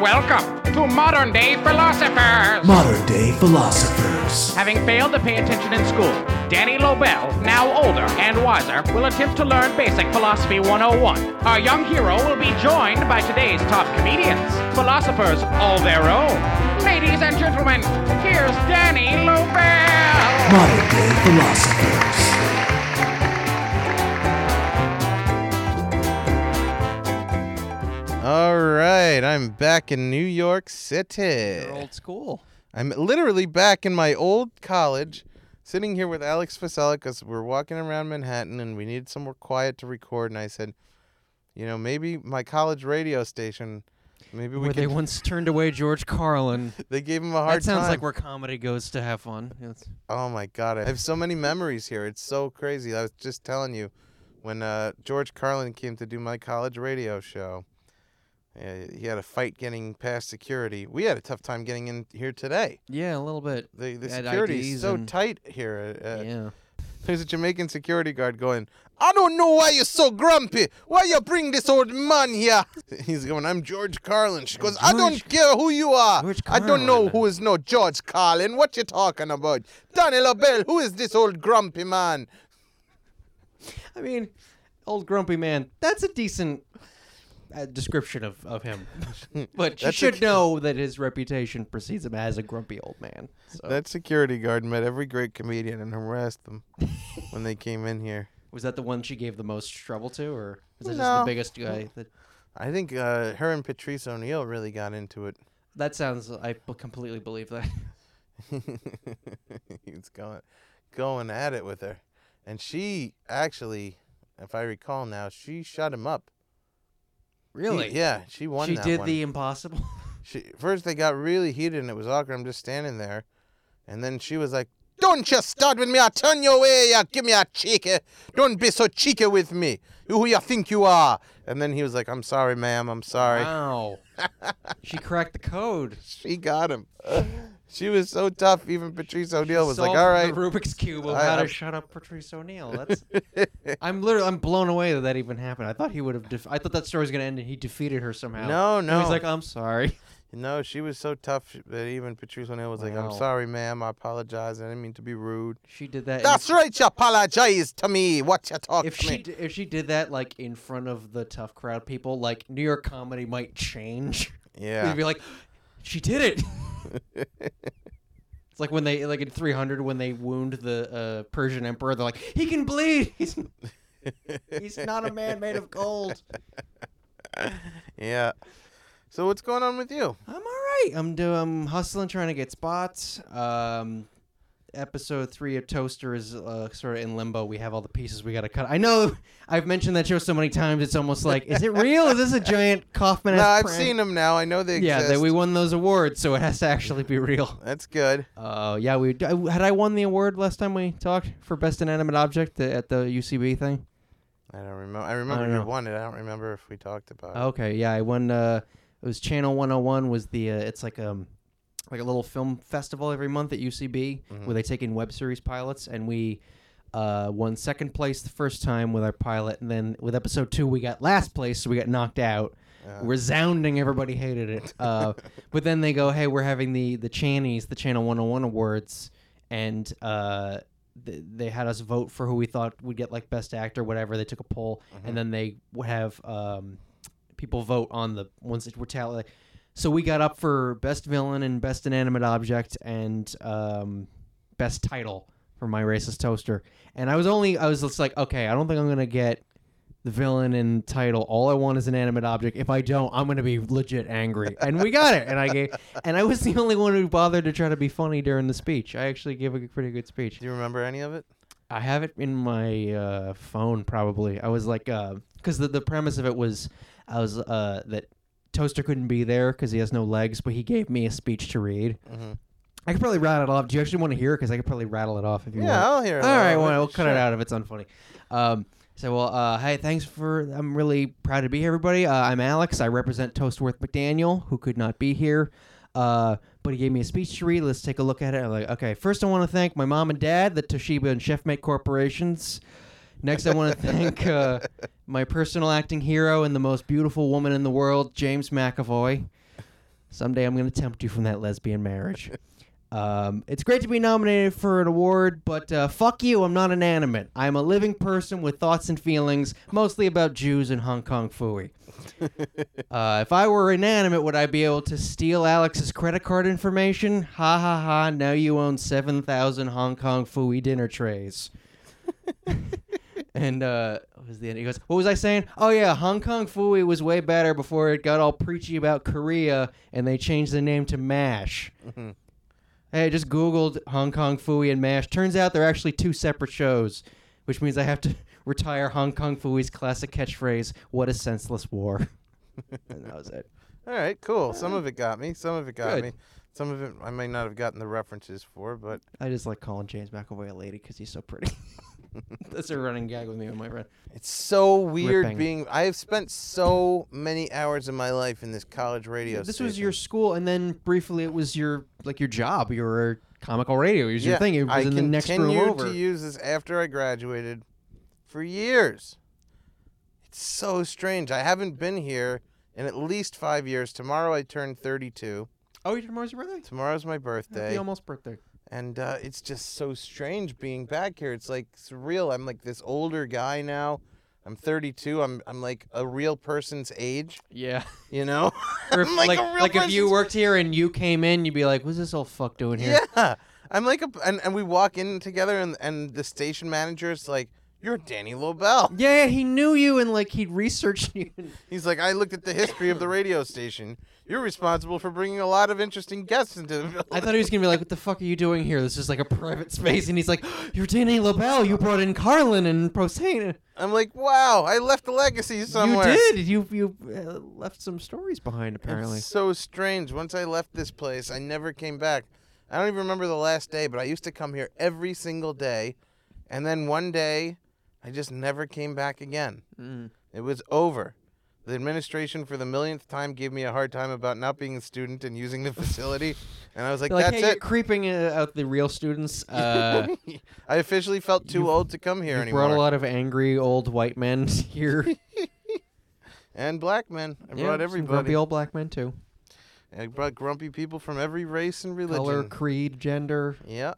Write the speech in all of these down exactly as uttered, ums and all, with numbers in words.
and welcome to Modern Day Philosophers. Modern Day Philosophers. Having failed to pay attention in school, Danny Lobel, now older and wiser, will attempt to learn basic philosophy one oh one. Our young hero will be joined by today's top comedians, philosophers all their own. Ladies and gentlemen, here's Danny Lobel. Modern Day Philosophers. All right, I'm back in New York City. You're old school. I'm literally back in my old college, sitting here with Alex Fasella because we're walking around Manhattan and we needed somewhere quiet to record. And I said, you know, maybe my college radio station, maybe we Where could... they once turned away George Carlin. They gave him a hard That sounds time. like where comedy goes to have fun. Yes. Oh, my God. I have so many memories here. It's so crazy. I was just telling you, when uh, George Carlin came to do my college radio show, Uh, he had a fight getting past security. We had a tough time getting in here today. Yeah, a little bit. The the Had security I Ds is so and- tight here. Uh, Yeah. There's a Jamaican security guard going, I don't know why you're so grumpy. Why you bring this old man here? He's going, I'm George Carlin. She goes, I don't George- care who you are. George I don't know Carlin. who is no George Carlin. What you talking about? Danny LaBelle, who is this old grumpy man? I mean, old grumpy man. That's a decent uh, description of, of him. But you That's should a- know that his reputation precedes him as a grumpy old man. So. That security guard met every great comedian and harassed them when they came in here. Was that the one she gave the most trouble to, or was that just No. the biggest guy? That, I think uh, her and Patrice O'Neill really got into it. that sounds. I b- completely believe that. He's going, going at it with her. And she actually, if I recall now, she shut him up. Really? He- yeah, she won She that did one. the impossible. She, first they got really heated and it was awkward. I'm just standing there. And then she was like, don't you start with me. I'll turn your way. You give me a cheeky. Don't be so cheeky with me. Who you think you are? And then he was like, I'm sorry, ma'am. I'm sorry. Wow. She cracked the code. She got him. She was so tough. Even Patrice O'Neill was like, Solved all right. The Rubik's Cube of I- how to I'm- shut up Patrice O'Neill. That's. I'm literally. I'm blown away that that even happened. I thought he would have. Def- I thought that story was gonna end and he defeated her somehow. No, And no. He's like, I'm sorry. No, she was so tough that even Patrice O'Neill was like, I'm Wow. sorry, ma'am. I apologize. I didn't mean to be rude. She did that. That's in- right. You apologize to me. What you talk If to she me. d- if she did that like in front of the tough crowd people, like New York comedy might change. Yeah. You'd be like, she did it. It's like when they like in three hundred when they wound the uh, Persian emperor. They're like, he can bleed. He's he's not a man made of gold. Yeah. So what's going on with you? I'm all right. I'm do I'm hustling, trying to get spots. Um, episode three of Toaster is uh, sort of in limbo. We have all the pieces we got to cut. I know I've mentioned that show so many times. It's almost like, is it real? Is this a giant Kaufman? No, I've seen them now. I know they Yeah, exist. that we won those awards, so it has to actually be real. That's good. Uh, yeah, we had I won the award last time we talked for best inanimate object at the U C B thing. I don't remember. I remember don't you know. won it. I don't remember if we talked about it. Okay, yeah, I won. Uh, it was Channel one oh one. Was the uh, it's like um like a little film festival every month at U C B Mhm. where they take in web series pilots, and we uh, won second place the first time with our pilot, and then with episode two we got last place, so we got knocked out. Yeah. Resounding, everybody hated it. Uh, but then they go, hey, we're having the the Channies, the Channel one oh one Awards, and uh, th- they had us vote for who we thought would get like best actor, whatever. They took a poll, Mhm. and then they would have um, people vote on the ones that were tallied. So we got up for best villain and best inanimate object and um, best title for My Racist Toaster. And I was only, I was just like, okay, I don't think I'm going to get the villain and title. All I want is an inanimate object. If I don't, I'm going to be legit angry. And we got it. And I gave, and I was the only one who bothered to try to be funny during the speech. I actually gave a pretty good speech. Do you remember any of it? I have it in my uh, phone probably. I was like, because the, the premise of it was, I was uh, that Toaster couldn't be there because he has no legs, but he gave me a speech to read. Mm-hmm. I could probably rattle it off. Do you actually want to hear it? Because I could probably rattle it off if you Yeah, want. I'll hear it. All right, I'll- well, we'll cut sure. it out if it's unfunny. Um, so, well, uh, hey, thanks for. I'm really proud to be here, everybody. Uh, I'm Alex. I represent Toastworth McDaniel, who could not be here. Uh, but he gave me a speech to read. Let's take a look at it. I'm like, okay, first I want to thank my mom and dad, the Toshiba and Chefmate corporations. Next, I want to thank uh, my personal acting hero and the most beautiful woman in the world, James McAvoy. Someday I'm going to tempt you from that lesbian marriage. Um, it's great to be nominated for an award, but uh, fuck you, I'm not inanimate. I'm a living person with thoughts and feelings, mostly about Jews and Hong Kong Phooey. uh, if I were inanimate, would I be able to steal Alex's credit card information? Ha ha ha, now you own seven thousand Hong Kong Phooey dinner trays. And uh, what was the end? He goes, what was I saying? Oh, yeah, Hong Kong Phooey was way better before it got all preachy about Korea, and they changed the name to MASH. Mm-hmm. Hey, I just Googled Hong Kong Phooey and MASH. Turns out they're actually two separate shows, which means I have to retire Hong Kong Phooey's classic catchphrase, what a senseless war. And that was it. All right, cool. Some of it got me. Some of it got Good. me. Some of it I may not have gotten the references for, but... I just like calling James McAvoy a lady because he's so pretty. That's a running gag with me and my friend. It's so weird Ripping. being... I have spent so many hours of my life in this college radio This station. was your school, and then briefly it was your like your job. You were comical radio. It was your thing. It was I in the next room continued over. to use this after I graduated for years. It's so strange. I haven't been here in at least five years. Tomorrow I turn thirty-two. Oh, tomorrow's your birthday? Tomorrow's my birthday. Happy almost birthday. And uh, it's just so strange being back here. It's like surreal. I'm like this older guy now. I'm thirty-two. I'm I'm like a real person's age. Yeah. You know? Or if, I'm like like, a real like if you person's- worked here and you came in, you'd be like, what's this old fuck doing here? Yeah. I'm like a and, and we walk in together and and the station manager's like, you're Danny Lobel. Yeah, he knew you and like he'd researched you. He's like, I looked at the history of the radio station. You're responsible for bringing a lot of interesting guests into the building. I thought he was gonna be like, "What the fuck are you doing here? This is like a private space." And he's like, "You're Danny Lobel. You brought in Carlin and Prosane." I'm like, wow, I left a legacy somewhere. You did. You you uh, left some stories behind, apparently. It's so strange. Once I left this place, I never came back. I don't even remember the last day, but I used to come here every single day. And then one day, I just never came back again. Mm. It was over. The administration, for the millionth time, gave me a hard time about not being a student and using the facility. And I was like, They're like, that's hey, you're it. creeping uh, out the real students. Uh, I officially felt too you've- old to come here you anymore. brought a lot of angry old white men here. And black men. I Yeah, brought some everybody. grumpy old black men too. I brought grumpy people from every race and religion. Color, creed, gender. Yeah.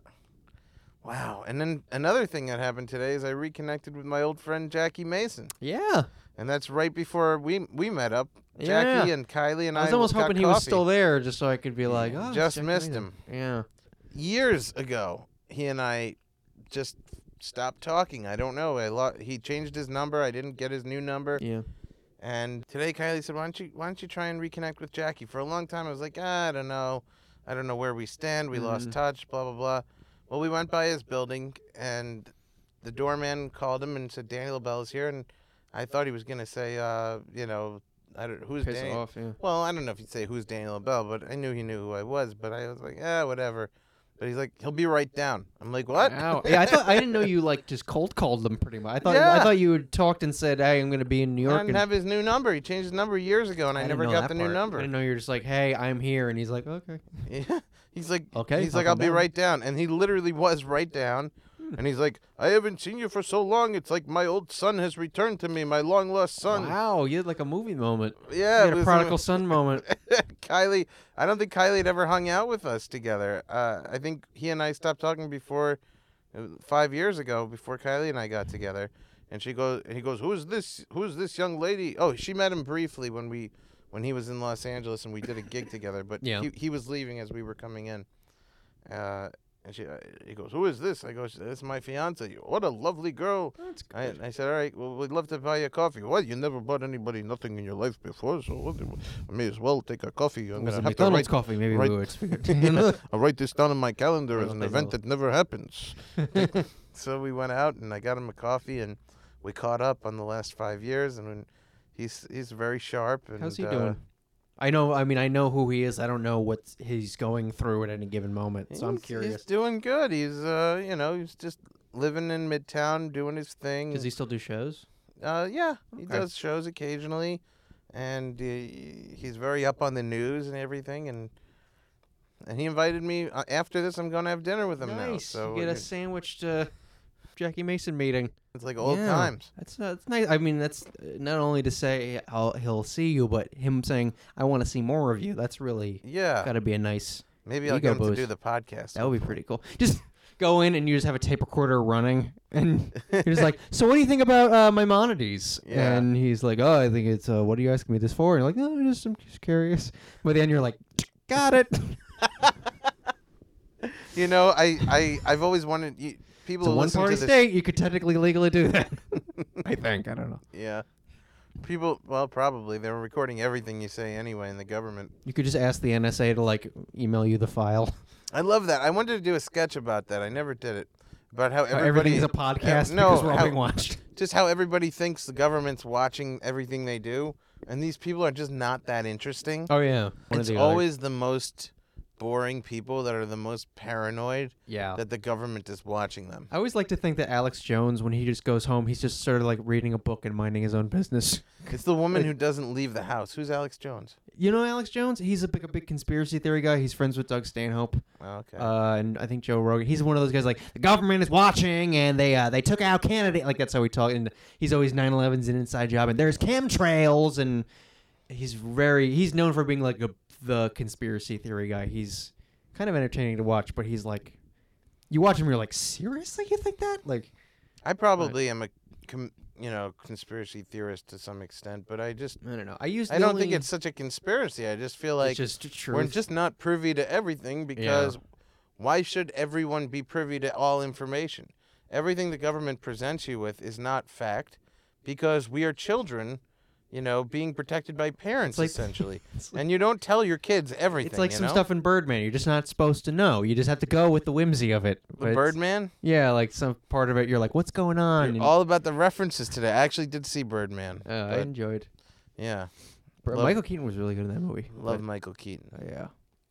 Wow. And then another thing that happened today is I reconnected with my old friend Jackie Mason. Yeah. And that's right before we we met up. Jackie Yeah. and Kylie and I I was almost got hoping he coffee. was still there, just so I could be like, oh, Just Jack missed Mason. him. Yeah. Years ago, he and I just stopped talking. I don't know. I lo- he changed his number. I didn't get his new number. Yeah. And today Kylie said, "Why don't you why don't you try and reconnect with Jackie?" For a long time I was like, ah, I don't know. I don't know where we stand. We lost Mhm. touch, blah blah blah. Well, we went by his building and the doorman called him and said, "Danny Lobel is here." And I thought he was going to say uh, you know, I don't who's Piss Danny? off, yeah. Well, I don't know if he'd say who's Danny Lobel, but I knew he knew who I was, but I was like, "Ah, whatever." But he's like, "He'll be right down." I'm like, "What?" Wow. Yeah, I thought I didn't know you like just cold called them pretty much. I thought Yeah. I thought you had talked and said, "Hey, I'm going to be in New I York." didn't and have his new number. He changed his number years ago, and I, didn't never know got that the new part. number. I didn't know you were just like, "Hey, I'm here," and he's like, "Okay." Yeah. He's like, Okay, He's I'll like, I'll come be down." right down, and he literally was right down. And he's like, I haven't seen you for so long. It's like my old son has returned to me, my long lost son. Wow, you had like a movie moment. Yeah, You it had a was, prodigal uh, son moment. Kylie, I don't think Kylie had ever hung out with us together. Uh, I think he and I stopped talking before uh, five years ago, before Kylie and I got together. And she goes, and he goes, who's this? Who's this young lady? Oh, she met him briefly when we, when he was in Los Angeles and we did a gig together. But Yeah. he he was leaving as we were coming in. Uh, and she, uh, he goes, who is this? I go, this is my fiance. What a lovely girl. That's I, good. I said, all right, well, we'd love to buy you a coffee. What? You never bought anybody nothing in your life before, so what, I may as well take a coffee. I'm It was gonna a have to McDonald's write, coffee. Maybe right- we would figured. I'll write this down in my calendar Well, as an they event know. that never happens. So we went out and I got him a coffee and we caught up on the last five years. And when he's he's very sharp. And, How's he uh, doing? I know. I mean, I know who he is. I don't know what he's going through at any given moment. So I'm he's- curious. He's doing good. He's uh you know he's just living in Midtown doing his thing. Does he still do shows? Uh, yeah, he Okay. does shows occasionally, and uh, he's very up on the news and everything. And and he invited me uh, after this. I'm going to have dinner with him now. Nice. So you get we're a sandwich to Jackie Mason meeting. It's like old Yeah, times. That's uh, that's nice. I mean, that's uh, not only to say I'll, he'll see you, but him saying I want to see more of you. That's really Yeah. got to be a nice. Maybe I'll ego get him to boost. do the podcast. That would be pretty cool. Just go in and you just have a tape recorder running, and you're just like, so what do you think about uh, Maimonides? Yeah. And he's like, oh, I think it's. Uh, what are you asking me this for? And you're like, no, I'm just I'm just curious. But then you're like, got it. You know, I, I, I've always wanted you, people It's a who listen one-party to this. state. You could technically legally do that. I think. I don't know. Yeah. People, well, probably. They're recording everything you say anyway in the government. You could just ask the N S A to like email you the file. I love that. I wanted to do a sketch about that. I never did it. About how How everybody. everything's a podcast Uh, no, because we're all how- being watched. Just how everybody thinks the government's watching everything they do. And these people are just not that interesting. Oh yeah. One it's or the other. always the most boring people that are the most paranoid yeah. that the government is watching them. I always like to think that Alex Jones, when he just goes home, he's just sort of like reading a book and minding his own business. It's the woman who doesn't leave the house. Who's Alex Jones? You know Alex Jones? He's a big, a big conspiracy theory guy. He's friends with Doug Stanhope, Oh, okay. uh, and I think Joe Rogan. He's one of those guys like the government is watching, and they uh, they took out candidate. Like that's how we talk. And he's always nine eleven's an inside job, and there's chemtrails, and he's very he's known for being like a, the conspiracy theory guy. He's kind of entertaining to watch, but he's like, you watch him, you're like, seriously, you think that? Like, I probably am a, com- you know, conspiracy theorist to some extent, but I just, I don't know. I used. I don't think it's such a conspiracy. I just feel like it's just truth. we're just not privy to everything because why should everyone be privy to all information? Everything the government presents you with is not fact because we are children, you know, being protected by parents like- essentially. it's like- And you don't tell your kids everything. It's like you some know? stuff in Birdman. You're just not supposed to know. You just have to go with the whimsy of it. The But it's- Birdman? Yeah, like some part of it, you're like, what's going on? You're And- all about the references today. I actually did see Birdman. uh, I but, enjoyed. yeah. Bur- love- Michael Keaton was really good in that movie. Love but- Michael Keaton. uh, yeah.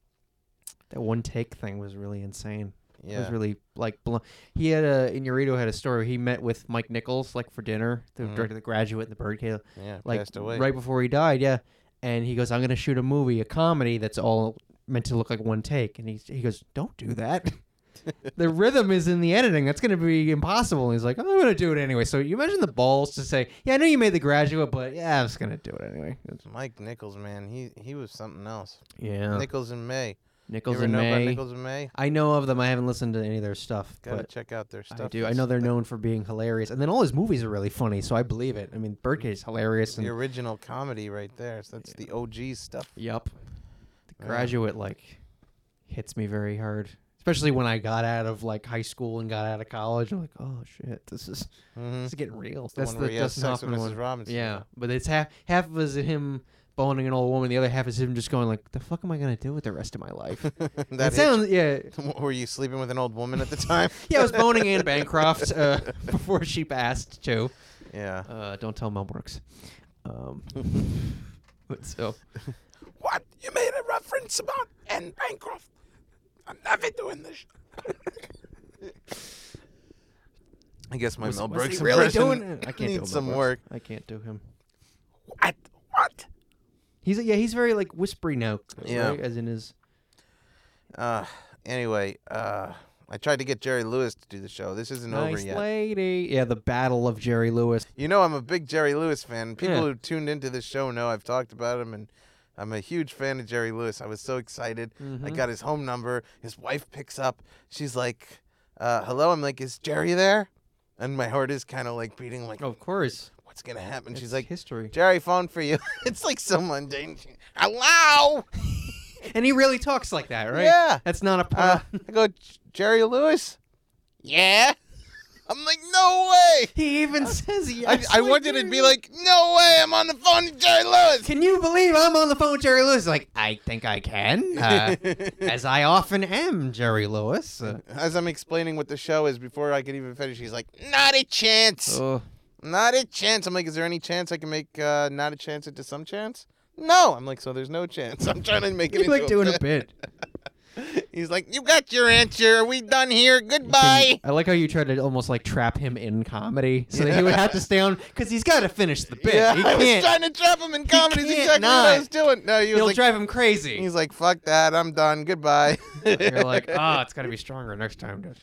That one take thing was really insane. It Yeah. was really like blo- he had a Inarritu had a story. Where he met with Mike Nichols like for dinner, the Mhm. director of The Graduate and The Birdcage. yeah, Like passed away. right before he died, yeah. And he goes, "I'm going to shoot a movie, a comedy that's all meant to look like one take." And he he goes, "Don't do that. The rhythm is in the editing. That's going to be impossible." And he's like, "I'm going to do it anyway." So you imagine the balls to say, "Yeah, I know you made The Graduate, but yeah, I'm just going to do it anyway." It's- Mike Nichols, man, he he was something else. yeah, Nichols and May. Nichols you ever and know about May. Nichols and May? I know of them. I haven't listened to any of their stuff, Gotta but check out their stuff. I do. I It's know they're the- known for being hilarious, and then all his movies are really funny, so I believe it. I mean, Birdcage is hilarious, the and original comedy right there. So that's the O G stuff. yep, The Yeah. Graduate like hits me very hard, especially when I got out of like high school and got out of college. I'm like, oh shit, this is Mm-hmm. this is getting real. the one where he has Dustin sex with Hoffman Missus one. Robinson. Yeah, but it's half half of it is him boning an old woman, the other half is him just going like, the fuck am I gonna do with the rest of my life? that It hit sounds yeah. you? Were you sleeping with an old woman at the time? Yeah, I was boning Anne Bancroft uh, before she passed too. Yeah. Uh, don't tell Mel Brooks. Um, but so What? You made a reference about Anne Bancroft? I'm never doing this. I guess my was, Mel was Brooks he really impression doing it? I can't do needs a some Mel Brooks. work. I can't do him. What? What? He's yeah, he's very like whispery now. Yeah. Right? As in his. Uh, anyway, uh, I tried to get Jerry Lewis to do the show. This isn't over Nice yet. lady. Yeah, the Battle of Jerry Lewis. You know, I'm a big Jerry Lewis fan. People Yeah. who tuned into this show know I've talked about him, and I'm a huge fan of Jerry Lewis. I was so excited. I Mhm. got his home number. His wife picks up. She's like, uh, hello. I'm like, is Jerry there? And my heart is kind of like beating, like, Of course. what's going to happen? She's It's like, history. Jerry, phone for you. It's like so mundane. She- Hello? And he really talks like that, right? Yeah. That's not a Uh, part. I go, Jerry Lewis? Yeah? I'm like, no way. He even says I, yes. I like wanted Jerry to be Lewis. like, no way, I'm on the phone to Jerry Lewis. Can you believe I'm on the phone with Jerry Lewis? Like, I think I can, uh, as I often am, Jerry Lewis. Uh, As I'm explaining what the show is before I could even finish, he's like, not a chance. oh, Not a chance. I'm like, is there any chance I can make uh, not a chance into some chance? No. I'm like, so there's no chance. I'm trying to make it you into like doing a a bit. He's like, you got your answer. Are we done here? Goodbye. I like how you tried to almost like trap him in comedy, so that he would have to stay on because he's got to finish the bit. Yeah, he I was can't. trying to trap him in comedy. That's can't exactly what I not. was doing. No, he was He'll like, drive him crazy. he's like, fuck that. I'm done. Goodbye. You're like, oh, it's got to be stronger next time. Dude.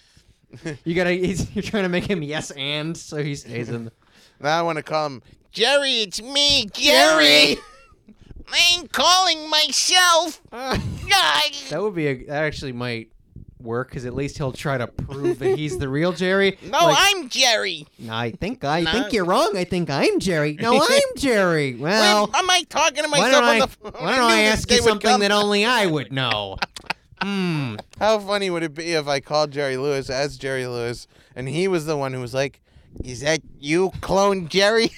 You gotta. He's, you're trying to make him yes and, so he stays in. The... Now I want to call him Jerry. It's me, Jerry. I'm calling myself. That would be a. That actually might work because at least he'll try to prove that he's the real Jerry. No, like, I'm Jerry. No, I think I no. think you're wrong. I think I'm Jerry. No, I'm Jerry. Well, Wait, am I talking to why myself don't on I, the phone? why don't I ask you something come. that only I would know? Hmm. How funny would it be if I called Jerry Lewis as Jerry Lewis, and he was the one who was like, "Is that you, clone Jerry?"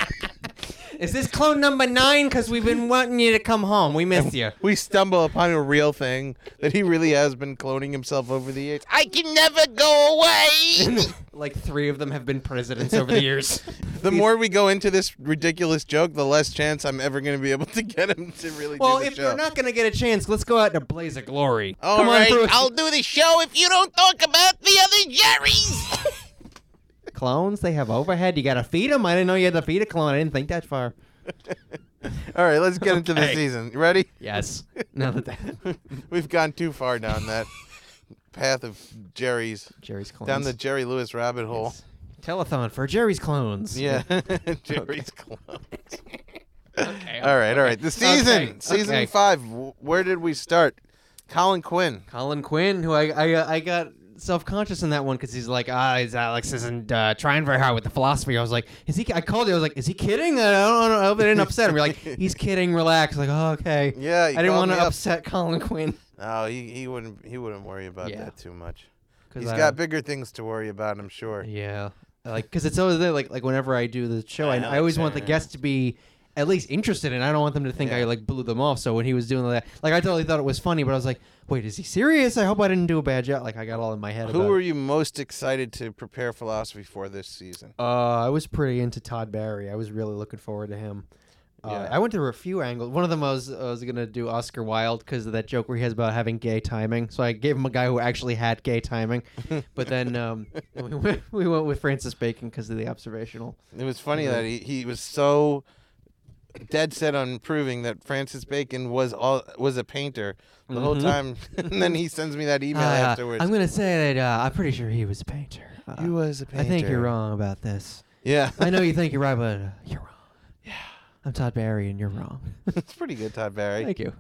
Is this clone number nine? Because we've been wanting you to come home. We miss you. We stumble upon a real thing that he really has been cloning himself over the years. I can never go away. Like three of them have been presidents over the years. The more we go into this ridiculous joke, the less chance I'm ever going to be able to get him to really well, do the if show. you're not going to get a chance, let's go out in a blaze of glory. All Come right, on through. I'll do the show if you don't talk about the other Jerrys. Clones, they have overhead. You got to feed them. I didn't know you had to feed a clone. I didn't think that far. All right, let's get into the Okay. season. You ready? Yes. Now that that We've gone too far down that path of Jerry's, Jerry's clones. down the Jerry Lewis rabbit hole. Yes. Telethon for Jerry's clones. Yeah, Jerry's clones. Okay. All right, all right. The season, Okay, season okay. five. w- Where did we start? Colin Quinn. Colin Quinn, who I I, uh, I got self-conscious in that one because he's like, ah, he's Alex isn't uh, trying very hard with the philosophy. I was like, is he? I called you. I was like, is he kidding? I don't know. I hope it didn't upset him. You're like, he's kidding. Relax. Like, oh, okay. Yeah, I you didn't called want to me up. upset Colin Quinn. No, he he wouldn't he wouldn't worry about Yeah. that too much. 'Cause He's I- got bigger things to worry about, I'm sure. Yeah, like because it's always there. Like like whenever I do the show, I, I always want the guests to be at least interested, and I don't want them to think I Yeah. like blew them off. So when he was doing that, like I totally thought it was funny, but I was like, wait, is he serious? I hope I didn't do a bad job. Like I got all in my head. Who about were it. you most excited to prepare philosophy for this season? Uh, I was pretty into Todd Barry. I was really looking forward to him. Uh, Yeah. I went through a few angles. One of them I was I was gonna do Oscar Wilde because of that joke where he has about having gay timing. So I gave him a guy who actually had gay timing. But then um, we, went, we went with Francis Bacon because of the observational. It was funny that he, he was so dead set on proving that Francis Bacon was all was a painter the whole Mhm. time, and then he sends me that email Uh, afterwards. I'm gonna say that uh, I'm pretty sure he was a painter. Uh, he was a painter. I think you're wrong about this. Yeah, I know you think you're right, but uh, you're wrong. Yeah, I'm Todd Barry, and you're wrong. it's pretty good, Todd Barry. Thank you.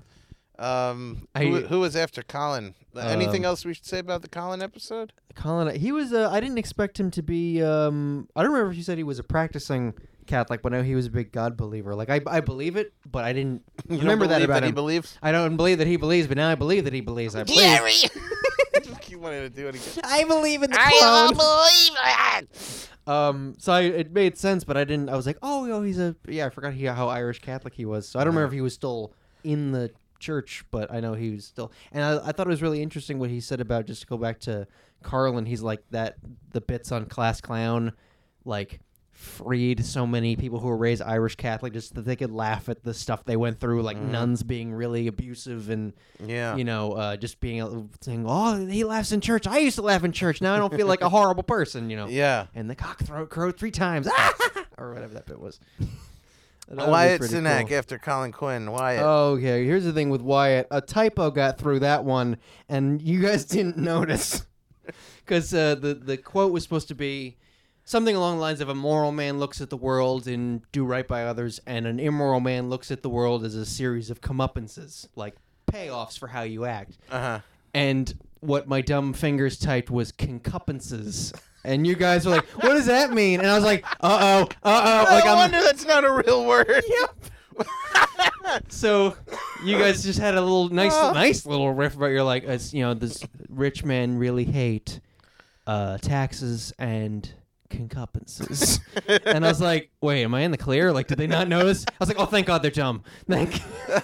Um, I- who, who was after Colin? Anything Um, else we should say about the Colin episode? Colin, he was. Uh, I didn't expect him to be. Um, I don't remember if you said he was a practicing Catholic, but I know he was a big God believer. Like I, I believe it, but I didn't You don't remember that believe about he him. believes. I don't believe that he believes, but now I believe that he believes. I believe. Jerry, just keep wanting to do it again. I believe in the I clones. believe that. Um, so I, it made sense, but I didn't. I was like, oh, yo, he's a yeah. I forgot he how Irish Catholic he was. So I don't remember if he was still in the church, but I know he was still. And I, I thought it was really interesting what he said about, just to go back to Carlin. He's like that the bits on Class Clown, like freed so many people who were raised Irish Catholic just that they could laugh at the stuff they went through, like Mhm. nuns being really abusive and Yeah. you know, uh, just being able- saying, "Oh, he laughs in church. I used to laugh in church. Now I don't feel like a horrible person." You know. Yeah. And the cock throat crowed three times, or whatever that bit was. That was Wyatt pretty Cenac cool. after Colin Quinn. Wyatt. Okay, here's the thing with Wyatt. A typo got through that one, and you guys didn't notice. Because uh, the, the quote was supposed to be something along the lines of, a moral man looks at the world and do right by others, and an immoral man looks at the world as a series of comeuppances, like payoffs for how you act. Uh huh. And what my dumb fingers typed was concuppances. And you guys were like, what does that mean? And I was like, uh-oh, uh-oh. Like I I'm, wonder that's not a real word. So you guys just had a little nice, nice little riff about, you're like, as you know, this rich men really hate uh, taxes and concuppances. And I was like, wait, am I in the clear? Like, did they not notice? I was like, oh, thank God they're dumb. Thank.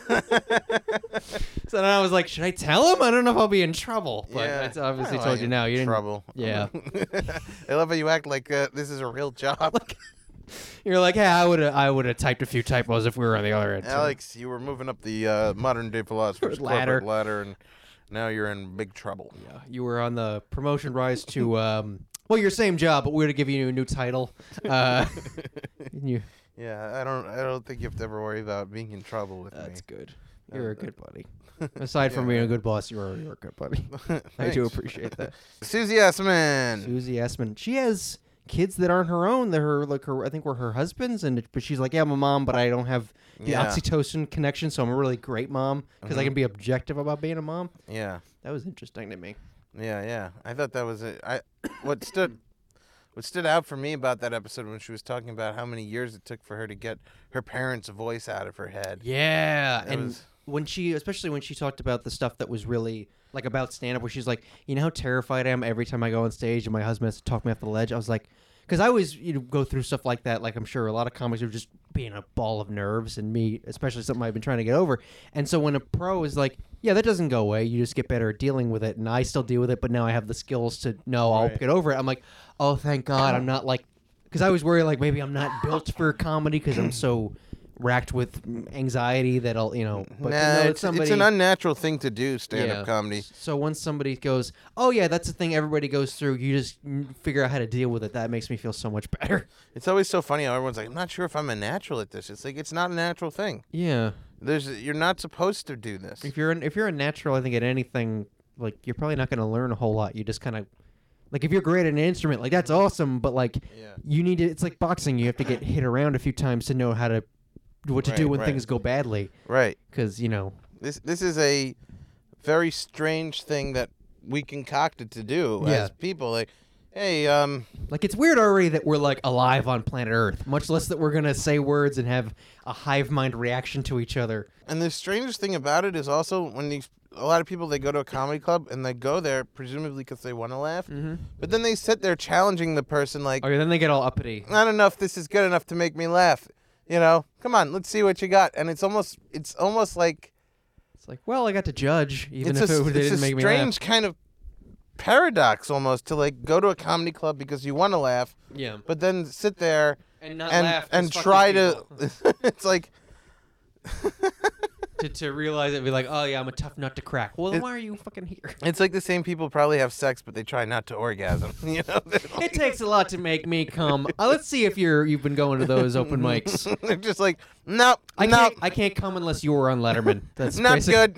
So then I was like, should I tell them? I don't know if I'll be in trouble. But Yeah. I obviously I told like you now. You didn't. trouble. Yeah. I love how you act like uh, this is a real job. You're like, hey, I would have, I would have typed a few typos if we were on the other end. So- Alex, you were moving up the uh, modern day philosopher's Ladder. corporate ladder, and now you're in big trouble. Yeah, you were on the promotion rise to, um, well, your same job, but we're to give you a new title. Uh, and you, Yeah, I don't. I don't think you have to ever worry about being in trouble with that's me. good. You're a good buddy. Aside from being a good boss, you're, you're a good buddy. I do appreciate that. Susie Essman. Susie Essman. She has kids that aren't her own. They're her, like her, I think were her husband's, and but she's like, yeah, I'm a mom, but I don't have the Yeah. oxytocin connection, so I'm a really great mom because I Mhm. can be objective about being a mom. Yeah. That was interesting to me. Yeah, yeah. I thought that was it. I what stood what stood out for me about that episode when she was talking about how many years it took for her to get her parents' voice out of her head. Yeah, That and was- when she, especially when she talked about the stuff that was really like about stand up, where she's like, you know how terrified I am every time I go on stage and my husband has to talk me off the ledge. I was like, because I always you know go through stuff like that. Like I'm sure a lot of comics are just being a ball of nerves, and me, especially something I've been trying to get over. And so when a pro is like, yeah, that doesn't go away. You just get better at dealing with it, and I still deal with it, but now I have the skills to know I'll Right. get over it. I'm like, oh, thank God, I'm not like, because I was worried like maybe I'm not built for comedy because I'm so racked with anxiety that I'll, you know. But nah, no, it's, it's somebody. it's an unnatural thing to do, stand-up Yeah. comedy. So once somebody goes, oh yeah, that's the thing everybody goes through. You just mm, figure out how to deal with it. That makes me feel so much better. It's always so funny how everyone's like, I'm not sure if I'm a natural at this. It's like, it's not a natural thing. Yeah. There's You're not supposed to do this. If you're an, if you're a natural, I think at anything, like you're probably not going to learn a whole lot. You just kind of, like if you're great at an instrument, like that's awesome. But like Yeah. you need to. It's like boxing. You have to get hit around a few times to know how to, what to Right, do when right. things go badly. Right. Because you know. This This is a very strange thing that we concocted to do Yeah. as people. Like, hey, um... Like, it's weird already that we're, like, alive on planet Earth, much less that we're going to say words and have a hive mind reaction to each other. And the strangest thing about it is also when these a lot of people, they go to a comedy club and they go there presumably because they want to laugh, Mm-hmm. but then they sit there challenging the person like, Oh, yeah, then they get all uppity. I don't know if this is good enough to make me laugh. You know, come on, let's see what you got. And it's almost it's almost like It's like, well, I got to judge, even it's if a, it it's didn't a make me laugh. strange kind of paradox almost to like go to a comedy club because you want to laugh, Yeah. but then sit there And not and laugh. and just fuck try these to. people. It's like. to, to realize it, be like, oh, yeah, I'm a tough nut to crack. Well, then It- why are you fucking here? It's like the same people probably have sex, but they try not to orgasm. You know, They're It like- takes a lot to make me come. Uh, let's see if you're you've been going to those open mics. They're just like, no, I no, can't. I can't come unless you were on Letterman. That's not basic- good.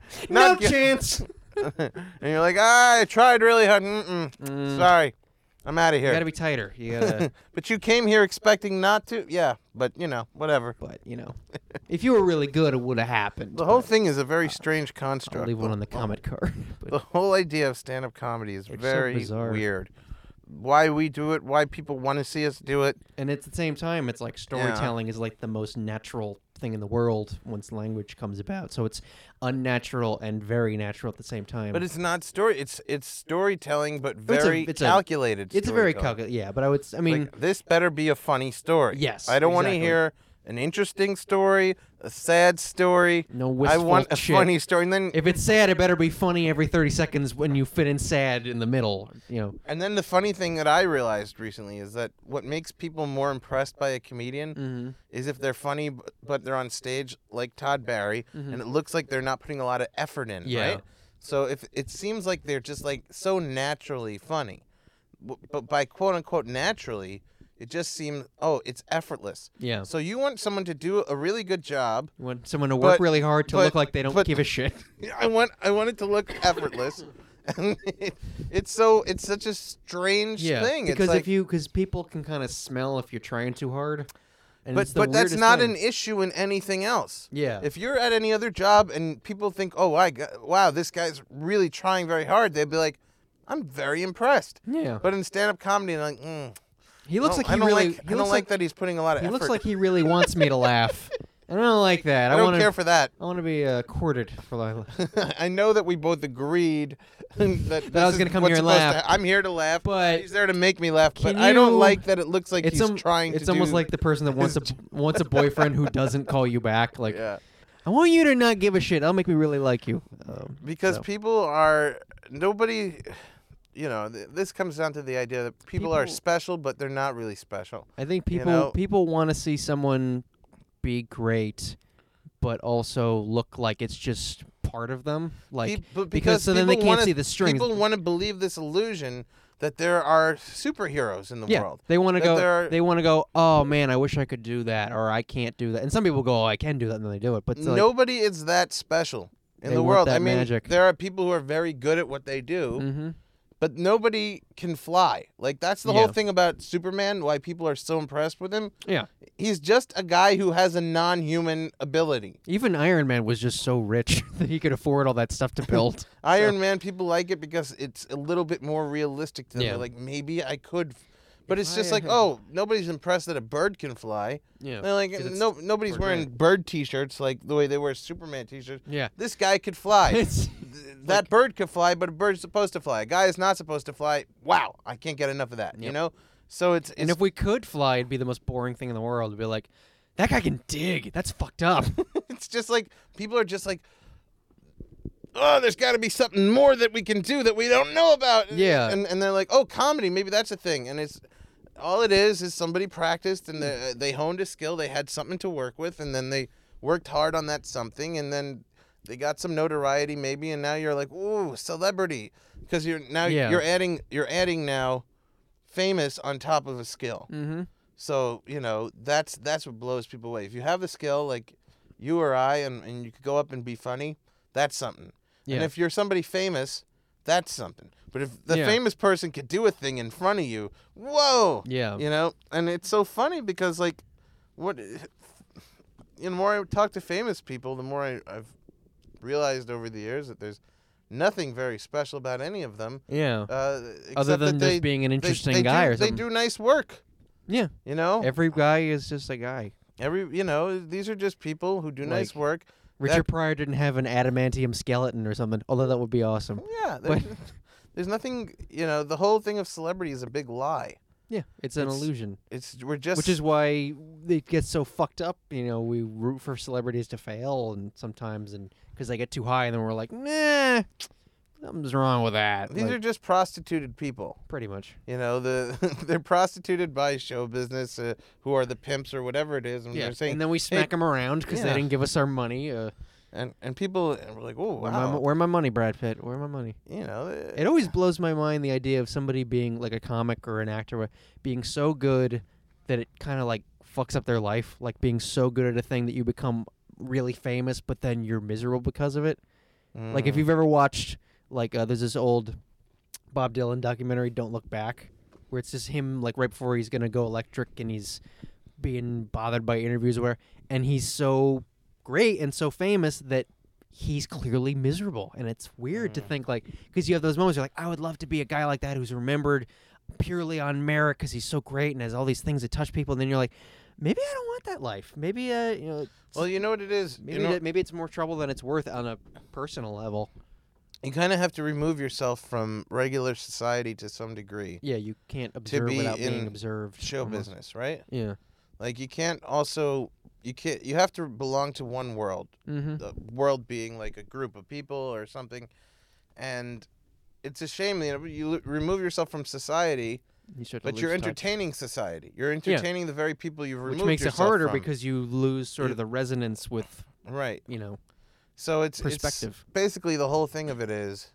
No not good. chance. And you're like, ah, I tried really hard. Mm-mm. Sorry, I'm out of You here. gotta be tighter. You gotta. But you came here expecting not to. Yeah, but you know, whatever. But you know, if you were really good, it would have happened. The whole but thing is a very strange I'll construct. leave one on the The- comment card. But The whole idea of stand-up comedy is It's so very bizarre. weird. Why we do it, why people want to see us do it. and at the same time, it's like storytelling is like the most natural thing in the world once language comes about. So it's unnatural and very natural at the same time. But it's not story. It's it's storytelling, but a- very it's a- calculated. it's a very storytelling. calculated. Yeah, but I would. s- I mean, Like, this better be a funny story. Yes, I don't want to exactly. hear an interesting story, a sad story. no I wistful want a shit. funny story, and then If it's sad, it better be funny every thirty seconds when you fit in sad in the middle. You know. and then the funny thing that I realized recently is that what makes people more impressed by a comedian Mm-hmm. is if they're funny, b- but they're on stage like Todd Barry, and it looks like they're not putting a lot of effort in. Yeah. Right. So if it seems like they're just like so naturally funny, W- but by quote unquote naturally, it just seems oh it's effortless. Yeah. So you want someone to do a really good job. You want someone to work But- really hard to but- look like they don't but- give a shit. I want I want it to look effortless. And it, it's so it's such a strange Yeah, thing. because it's like, if you because people can kind of smell if you're trying too hard. And but it's the but that's weirdest not thing. an issue in anything else. Yeah. If you're at any other job and people think, oh, I got, wow, this guy's really trying very hard, they'd be like, I'm very impressed. Yeah. But in stand-up comedy, they're like, mm, He looks I like don't- he I don't really. like, he I don't looks like that he's putting a lot of He effort. looks like he really wants me to laugh. And I don't like that. I I, don't want care to. for that. I want to be uh, courted for like. I know that we both agreed that, That I was going gonna come here and laugh. I'm here to laugh. But he's there to make me laugh. But can I don't you- like that it looks like It's he's um, trying to It's almost do- like the person that wants a wants a boyfriend who doesn't call you back. Like, yeah. I want you to not give a shit. That'll make me really like you. Um, Because so. people are nobody, you know, th- this comes down to the idea that people, are People- special, but they're not really special. I think you people know- people want to see someone be great, but also look like it's just part of them, like Pe- but because, so then they people can't wanna, see the strings. People want to believe this illusion that there are superheroes in the yeah, world. they want to That go. there are- They want to go. Oh man, I wish I could do that, or I can't do that. And some people go, oh, I can do that, and then they do it. But it's like, Nobody is that special in They the want world. that I mean, magic. there are people who are very good at what they do, mm-hmm. but nobody can fly. Like that's the Yeah. whole thing about Superman. Why people are so impressed with him. yeah. He's just a guy who has a non-human ability. Even Iron Man was just so rich that he could afford all that stuff to build. Iron Man, people like it because it's a little bit more realistic to them. Yeah. They're like, maybe I could. f-" But it's If just I like, had- oh, nobody's impressed that a bird can fly. Yeah. They're like, 'Cause it's no, nobody's bird wearing man. bird T-shirts like the way they wear Superman T-shirts. Yeah. This guy could fly. It's Th- that bird could fly, but a bird's supposed to fly. A guy is not supposed to fly. Wow, I can't get enough of that. You Yep. know, so it's, it's and if we could fly, it'd be the most boring thing in the world. It'd be like, that guy can dig. That's fucked up. it's just like people are just like, oh, there's got to be something more that we can do that we don't know about. Yeah. and and they're like, oh, comedy, maybe that's a thing, and it's. All it is is somebody practiced and they, they honed a skill. They had something to work with, and then they worked hard on that something, and then they got some notoriety maybe, and now you're like, ooh, celebrity, because you're now Yeah. you're adding you're adding now famous on top of a skill. mm-hmm. So you know that's that's what blows people away. If you have the skill, like you or I, and, and you could go up and be funny, that's something. Yeah. And if you're somebody famous, that's something. But if the Yeah. famous person could do a thing in front of you, whoa. Yeah. You know, and it's so funny because like, what, you know, the more I talk to famous people, the more I, I've realized over the years that there's nothing very special about any of them. Yeah. Uh, Other except than that just they, being an they- interesting they guy do, or something. They do nice work. Yeah. You know, Every guy is just a guy. every you know these are just people who do nice Like, work. Richard That- Pryor didn't have an adamantium skeleton or something, although that would be awesome. Yeah, But- there's, there's nothing. You know, the whole thing of celebrity is a big lie. Yeah, it's an It's- illusion. It's we're just Which is why it gets so fucked up. You know, we root for celebrities to fail, and sometimes, and because they get too high, and then we're like, nah, something's wrong with that. these Like, are just prostituted people. pretty much. You know, the they're prostituted by show business, uh, who are the pimps or whatever it is, and Yeah, they're saying, and then we smack them around because yeah. they didn't give us our money. Uh, and and people and we're like, oh where, wow, my, where my money, Brad Pitt? Where my money? you know, uh, It always blows my mind the idea of somebody being like a comic or an actor wh- being so good that it kind of like fucks up their life, like being so good at a thing that you become really famous, but then you're miserable because of it. Like if mm, you've ever watched, like uh, there's this old Bob Dylan documentary, Don't Look Back, where it's just him like right before he's gonna go electric and he's being bothered by interviews or whatever, and he's so great and so famous that he's clearly miserable, and it's weird to think like because you have those moments you're like, I would love to be a guy like that who's remembered purely on merit because he's so great and has all these things that touch people, and then you're like, maybe I don't want that life. Maybe uh, you know, well, you know what it is. maybe you know, that, maybe it's more trouble than it's worth on a personal level. you kind of have to remove yourself from regular society to some degree. Yeah, you can't observe be without being in observed. Show almost. business, right? Yeah. Like you can't also you can't you have to belong to one world. Mm-hmm. The world being like a group of people or something, and it's a shame you know you l- remove yourself from society, You start to but lose you're touch. entertaining society. You're entertaining the very people you've removed which makes it yourself harder from. because you lose sort You- of the resonance with right. you know So it's perspective. It's basically, the whole thing of it is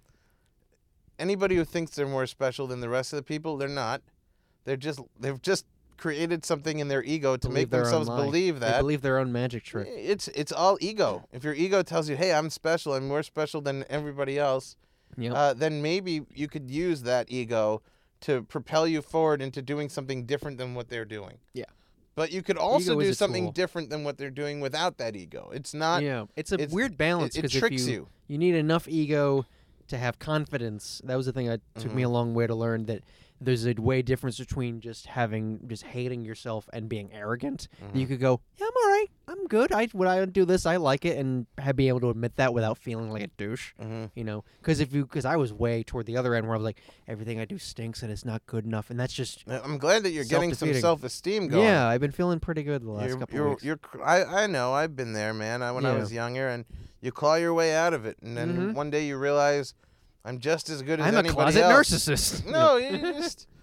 anybody who thinks they're more special than the rest of the people, they're not. They're just they've just created something in their ego to believe make their own themselves lie. believe They that. believe their own magic trick. It's it's all ego. If your ego tells you, "Hey, I'm special. I'm more special than everybody else," Yep. uh, then maybe you could use that ego to propel you forward into doing something different than what they're doing. Yeah. But you could also Ego is do a something tool. different than what they're doing without that ego. It's not. yeah, it's a it's- weird balance it because tricks if you, you. you need enough ego to have confidence. That was the thing that took me Mhm. a long way to learn that there's a way difference between just having just hating yourself and being arrogant. Mm-hmm. You could go, yeah, I'm all right, I'm good. I when I do this, I like it, and have, be able to admit that without feeling like a douche. hmm You know, because if you, because I was way toward the other end where I was like, everything I do stinks and it's not good enough, and that's just I'm glad that you're getting some Self-defeating. self-esteem going. yeah. I've been feeling pretty good the last you're, couple you're, of weeks. you're, cr- I, I know. I've been there, man. I, when I Yeah. was younger, and you claw your way out of it, and then Mhm. one day you realize I'm just as good as I'm a anybody closet else. narcissist. No, you just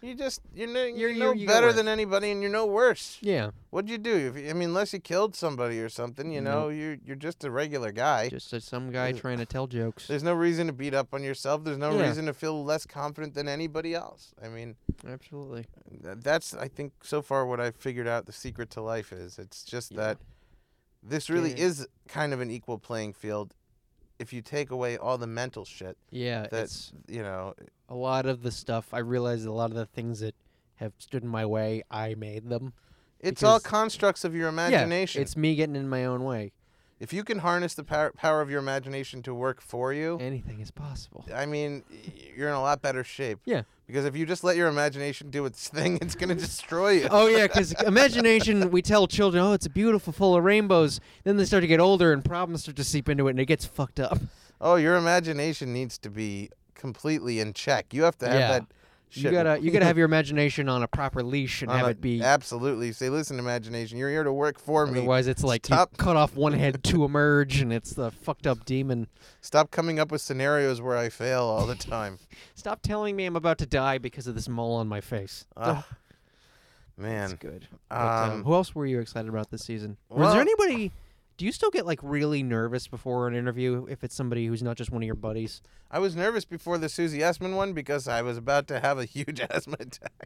You just you know you You're- know you're- you got better worse. than anybody, and you're no worse. Yeah. What'd you do? If, I mean, unless you killed somebody or something, you know, you're you're just a regular guy. Just uh, some guy There's- trying to tell jokes. There's no reason to beat up on yourself. There's no Yeah. reason to feel less confident than anybody else. I mean, Absolutely. th- that's I think so far what I've figured out the secret to life is. It's just Yeah. that this really Yeah. is kind of an equal playing field if you take away all the mental shit Yeah, that it's you know. a lot of the stuff. I realized a lot of the things that have stood in my way, I made them. It's all Because- constructs of your imagination. Yeah, it's me getting in my own way. If you can harness the power, power of your imagination to work for you, Anything is possible. I mean, y- you're in a lot better shape. Yeah. Because if you just let your imagination do its thing, it's going to destroy you. Oh yeah, because imagination. We tell children, "Oh, it's beautiful, full of rainbows." Then they start to get older, and problems start to seep into it, and it gets fucked up. Oh, your imagination needs to be completely in check. You have to have Yeah. that shit. You gotta, you gotta have your imagination on a proper leash and on have a- it be. Absolutely. Say, listen, imagination, you're here to work for me. Otherwise, it's like Stop. you cut off one head to emerge, and it's the fucked up demon. Stop coming up with scenarios where I fail all the time. Stop telling me I'm about to die because of this mole on my face. Ah, That's man. good. But, um, Um, who else were you excited about this season? Was well- there anybody? Do you still get like really nervous before an interview if it's somebody who's not just one of your buddies? I was nervous before the Susie Essman one because I was about to have a huge asthma attack.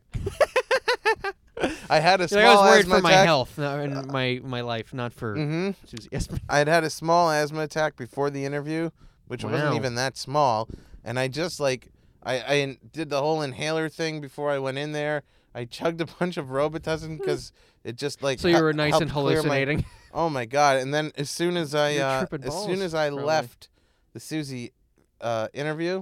I had a Like, small I was worried asthma for my attack. health no, and my my life, not for hmm Susie Essman. I had had a small asthma attack before the interview, which wasn't Wow. even that small, and I just like I, I in- did the whole inhaler thing before I went in there. I chugged a bunch of Robitussin because it just like So you hel- were nice and helped clear my- hallucinating. oh my god! And then as soon as I You're uh, tripping as balls, soon as I probably. left the Susie uh, interview,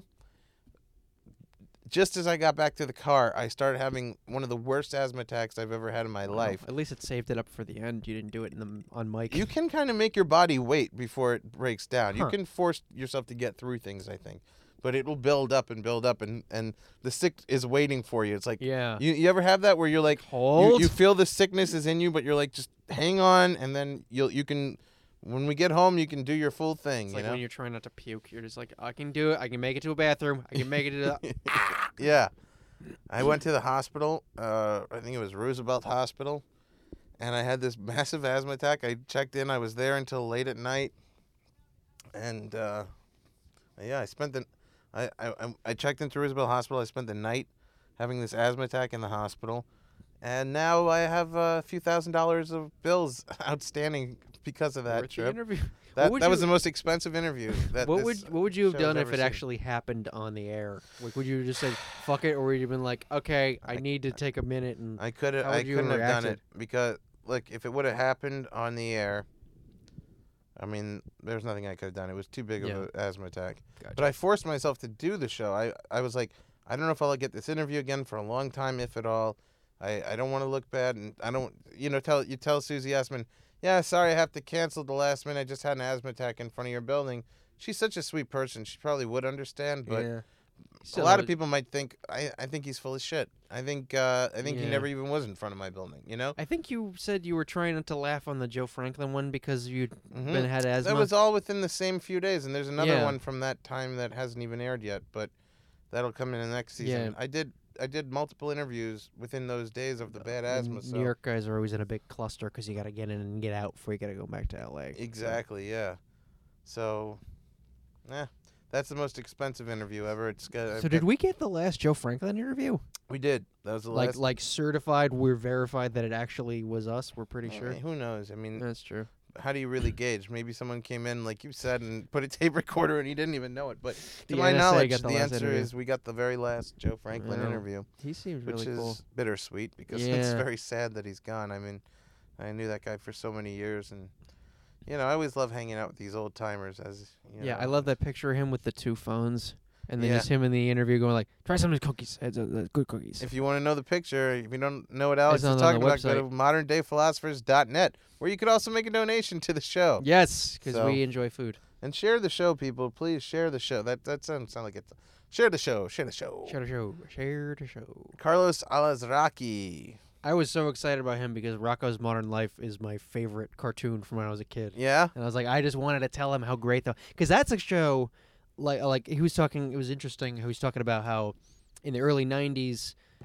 just as I got back to the car, I started having one of the worst asthma attacks I've ever had in my Wow. life. At least it saved it up for the end. You didn't do it in the on mic. You can kind of make your body wait before it breaks down. You Huh. can force yourself to get through things, I think. But it will build up and build up, and, and the sick is waiting for you. It's like, yeah. you, you ever have that where you're like, you, Hold. you feel the sickness is in you, but you're like, just hang on, and then you'll you can, when we get home, you can do your full thing, It's you like know? when you're trying not to puke. You're just like, I can do it. I can make it to a bathroom. I can make it to. The... Yeah. I went to the hospital. Uh, I think it was Roosevelt Hospital, and I had this massive asthma attack. I checked in. I was there until late at night, and uh, yeah, I spent the. I, I I checked into Roosevelt Hospital. I spent the night having this asthma attack in the hospital, and now I have a few thousand dollars of bills outstanding because of that Worth the trip. interview. That What would that was you- the most expensive interview. That What this would what would you have show's done if ever it seen. actually happened on the air? Like, would you have just said fuck it, or would you have been like, okay, I need to take a minute and I could have. How I would you couldn't have have done reacted? it because, look, if it would have happened on the air, I mean, there's nothing I could have done. It was too big of Yeah. an asthma attack. Gotcha. But I forced myself to do the show. I, I was like, I don't know if I'll get this interview again for a long time, if at all. I, I don't want to look bad, and I don't, you know, tell you tell Susie Essman, yeah, sorry, I have to cancel the last minute. I just had an asthma attack in front of your building. She's such a sweet person. She probably would understand, but yeah. a Still lot have of it- people might think I, I think he's full of shit. I think uh, I think he Yeah. never even was in front of my building. You know, I think you said you were trying not to laugh on the Joe Franklin one because you'd Mhm. been had asthma. that was all within the same few days. And there's another Yeah. one from that time that hasn't even aired yet, but that'll come in the next season. Yeah. I did I did multiple interviews within those days of the bad And asthma. So New York guys are always in a big cluster because you got to get in and get out before you got to go back to L A. so- exactly, yeah. So, yeah, that's the most expensive interview ever. It's got. So did we get the last Joe Franklin interview? We did. That was the Like last. like certified, we're verified that it actually was us. We're pretty I sure. mean, who knows? I mean, That's true. how do you really gauge? Maybe someone came in, like you said, and put a tape recorder, and he didn't even know it. But to The my N S A knowledge, got the the, last answer interview. is we got the very last Joe Franklin Yeah. interview, He seems which really is cool. bittersweet because it's Yeah. very sad that he's gone. I mean, I knew that guy for so many years, and you know, I always love hanging out with these old timers. As you Yeah, know. I love that picture of him with the two phones, and then Yeah. just him in the interview going like, "Try some of these cookies. It's, uh, uh, good cookies." If you want to know the picture, if you don't know what Alex It's is on- on talking the about, go to website. modern day philosophers dot net, where you could also make a donation to the show. Yes, because So- we enjoy food. And share the show, people. Please share the show. That that doesn't sound like it's. Share the show. Share the show. Share the show. Share the show. Carlos Alazraki. I was so excited about him because Rocco's Modern Life is my favorite cartoon from when I was a kid. Yeah. And I was like, I just wanted to tell him how great though, because that's a show, like like he was talking. It was interesting. He was talking about how in the early nineties,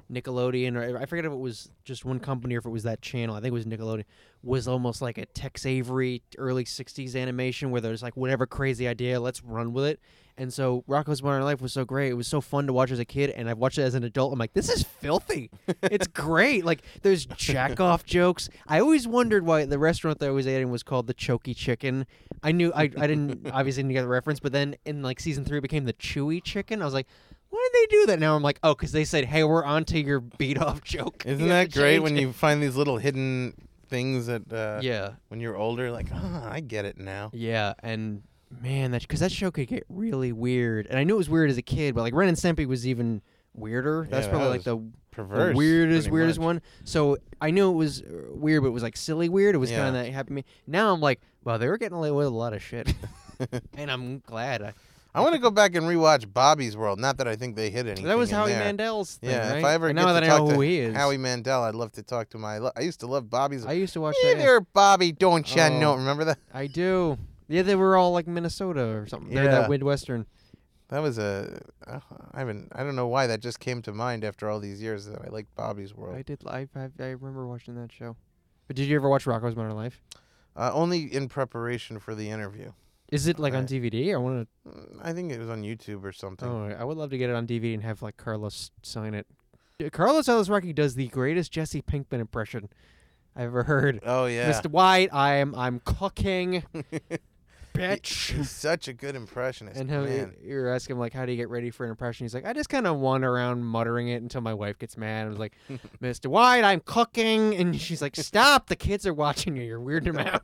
Nickelodeon, or I forget if it was just one company or if it was that channel. I think it was Nickelodeon. Was almost like a Tex Avery early sixties animation where there's like whatever crazy idea, let's run with it. And so Rocko's Modern Life was so great. It was so fun to watch as a kid, and I've watched it as an adult. I'm like, this is filthy. It's great. Like, there's jack-off jokes. I always wondered why the restaurant that I was eating was called the Choky Chicken. I knew, I, I didn't, obviously didn't get the reference, but then in, like, season three it became the Chewy Chicken. I was like, why did they do that? Now I'm like, oh, because they said, hey, we're onto your beat-off joke. Isn't You have that to great change when it. you find these little hidden things that uh, Yeah. when you're older, like, oh, I get it now. Yeah, and man, that because that show could get really weird, and I knew it was weird as a kid, but like Ren and Stimpy was even weirder. That's Yeah, probably that like the, Perverse. the weirdest, pretty weirdest much. one. So I knew it was uh, weird, but it was like silly weird. It was Yeah. kind of that happy me. Now I'm like, wow, they were getting away with a lot of shit, and I'm glad. I, I want to go back and rewatch Bobby's World. Not that I think they hit anything. that was in Howie there. Mandel's thing, Yeah, right? if I ever and get now to that I talk know to who he is, Howie Mandel, I'd love to talk to him. I, lo- I used to love Bobby's. I used to watch Hey that. there, Bobby, don't you Oh. know? Remember that? I do. Yeah, they were all like Minnesota or something. They're Yeah. that Midwestern. That was a. Uh, I haven't. I don't know why that just came to mind after all these years that I like Bobby's World. I did. I, I I remember watching that show. But did you ever watch Rocko's Modern Life? Uh, only in preparation for the interview. Is it like on Right. D V D? I want Mm, I think it was on YouTube or to. something. Oh, I would love to get it on D V D and have like Carlos sign it. Yeah, Carlos Alazraki does the greatest Jesse Pinkman impression I've ever heard. Oh, yeah. Mister White, I'm I'm cooking, bitch. He's such a good impressionist. And how man. you're asking him like, how do you get ready for an impression? He's like, I just kind of wander around muttering it until my wife gets mad. I was like, Mister White, I'm cooking, and she's like, stop, the kids are watching you. You're weirding them out.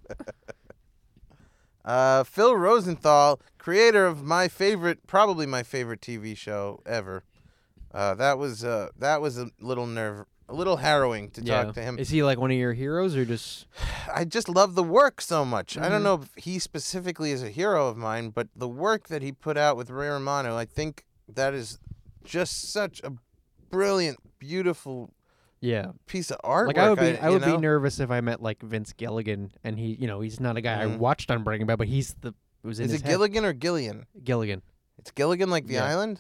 Uh, Phil Rosenthal, creator of my favorite, probably my favorite T V show ever. Uh, that was uh, that was a little nerve, a little harrowing to talk to him. Is he like one of your heroes or just? I just love the work so much. I Mhm. don't know if he specifically is a hero of mine, but the work that he put out with Ray Romano, I think that is just such a brilliant, beautiful Yeah. piece of artwork. Like I would be, I, you would be know? nervous if I met like Vince Gilligan, and he, you know, he's not a guy I Mhm. watched on Breaking Bad, but he's the it was in Is his it head. Gilligan or Gillian? Gilligan. It's Gilligan, like the Yeah. island.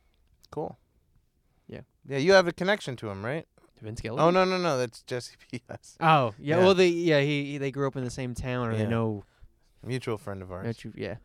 Cool. Yeah. Yeah, you have a connection to him, right? Vince Gilligan. Oh no, no, no, that's Jesse P S. Oh yeah. Yeah. Well, they yeah he, he they grew up in the same town, or Yeah. they know. Mutual friend of ours. That you, yeah.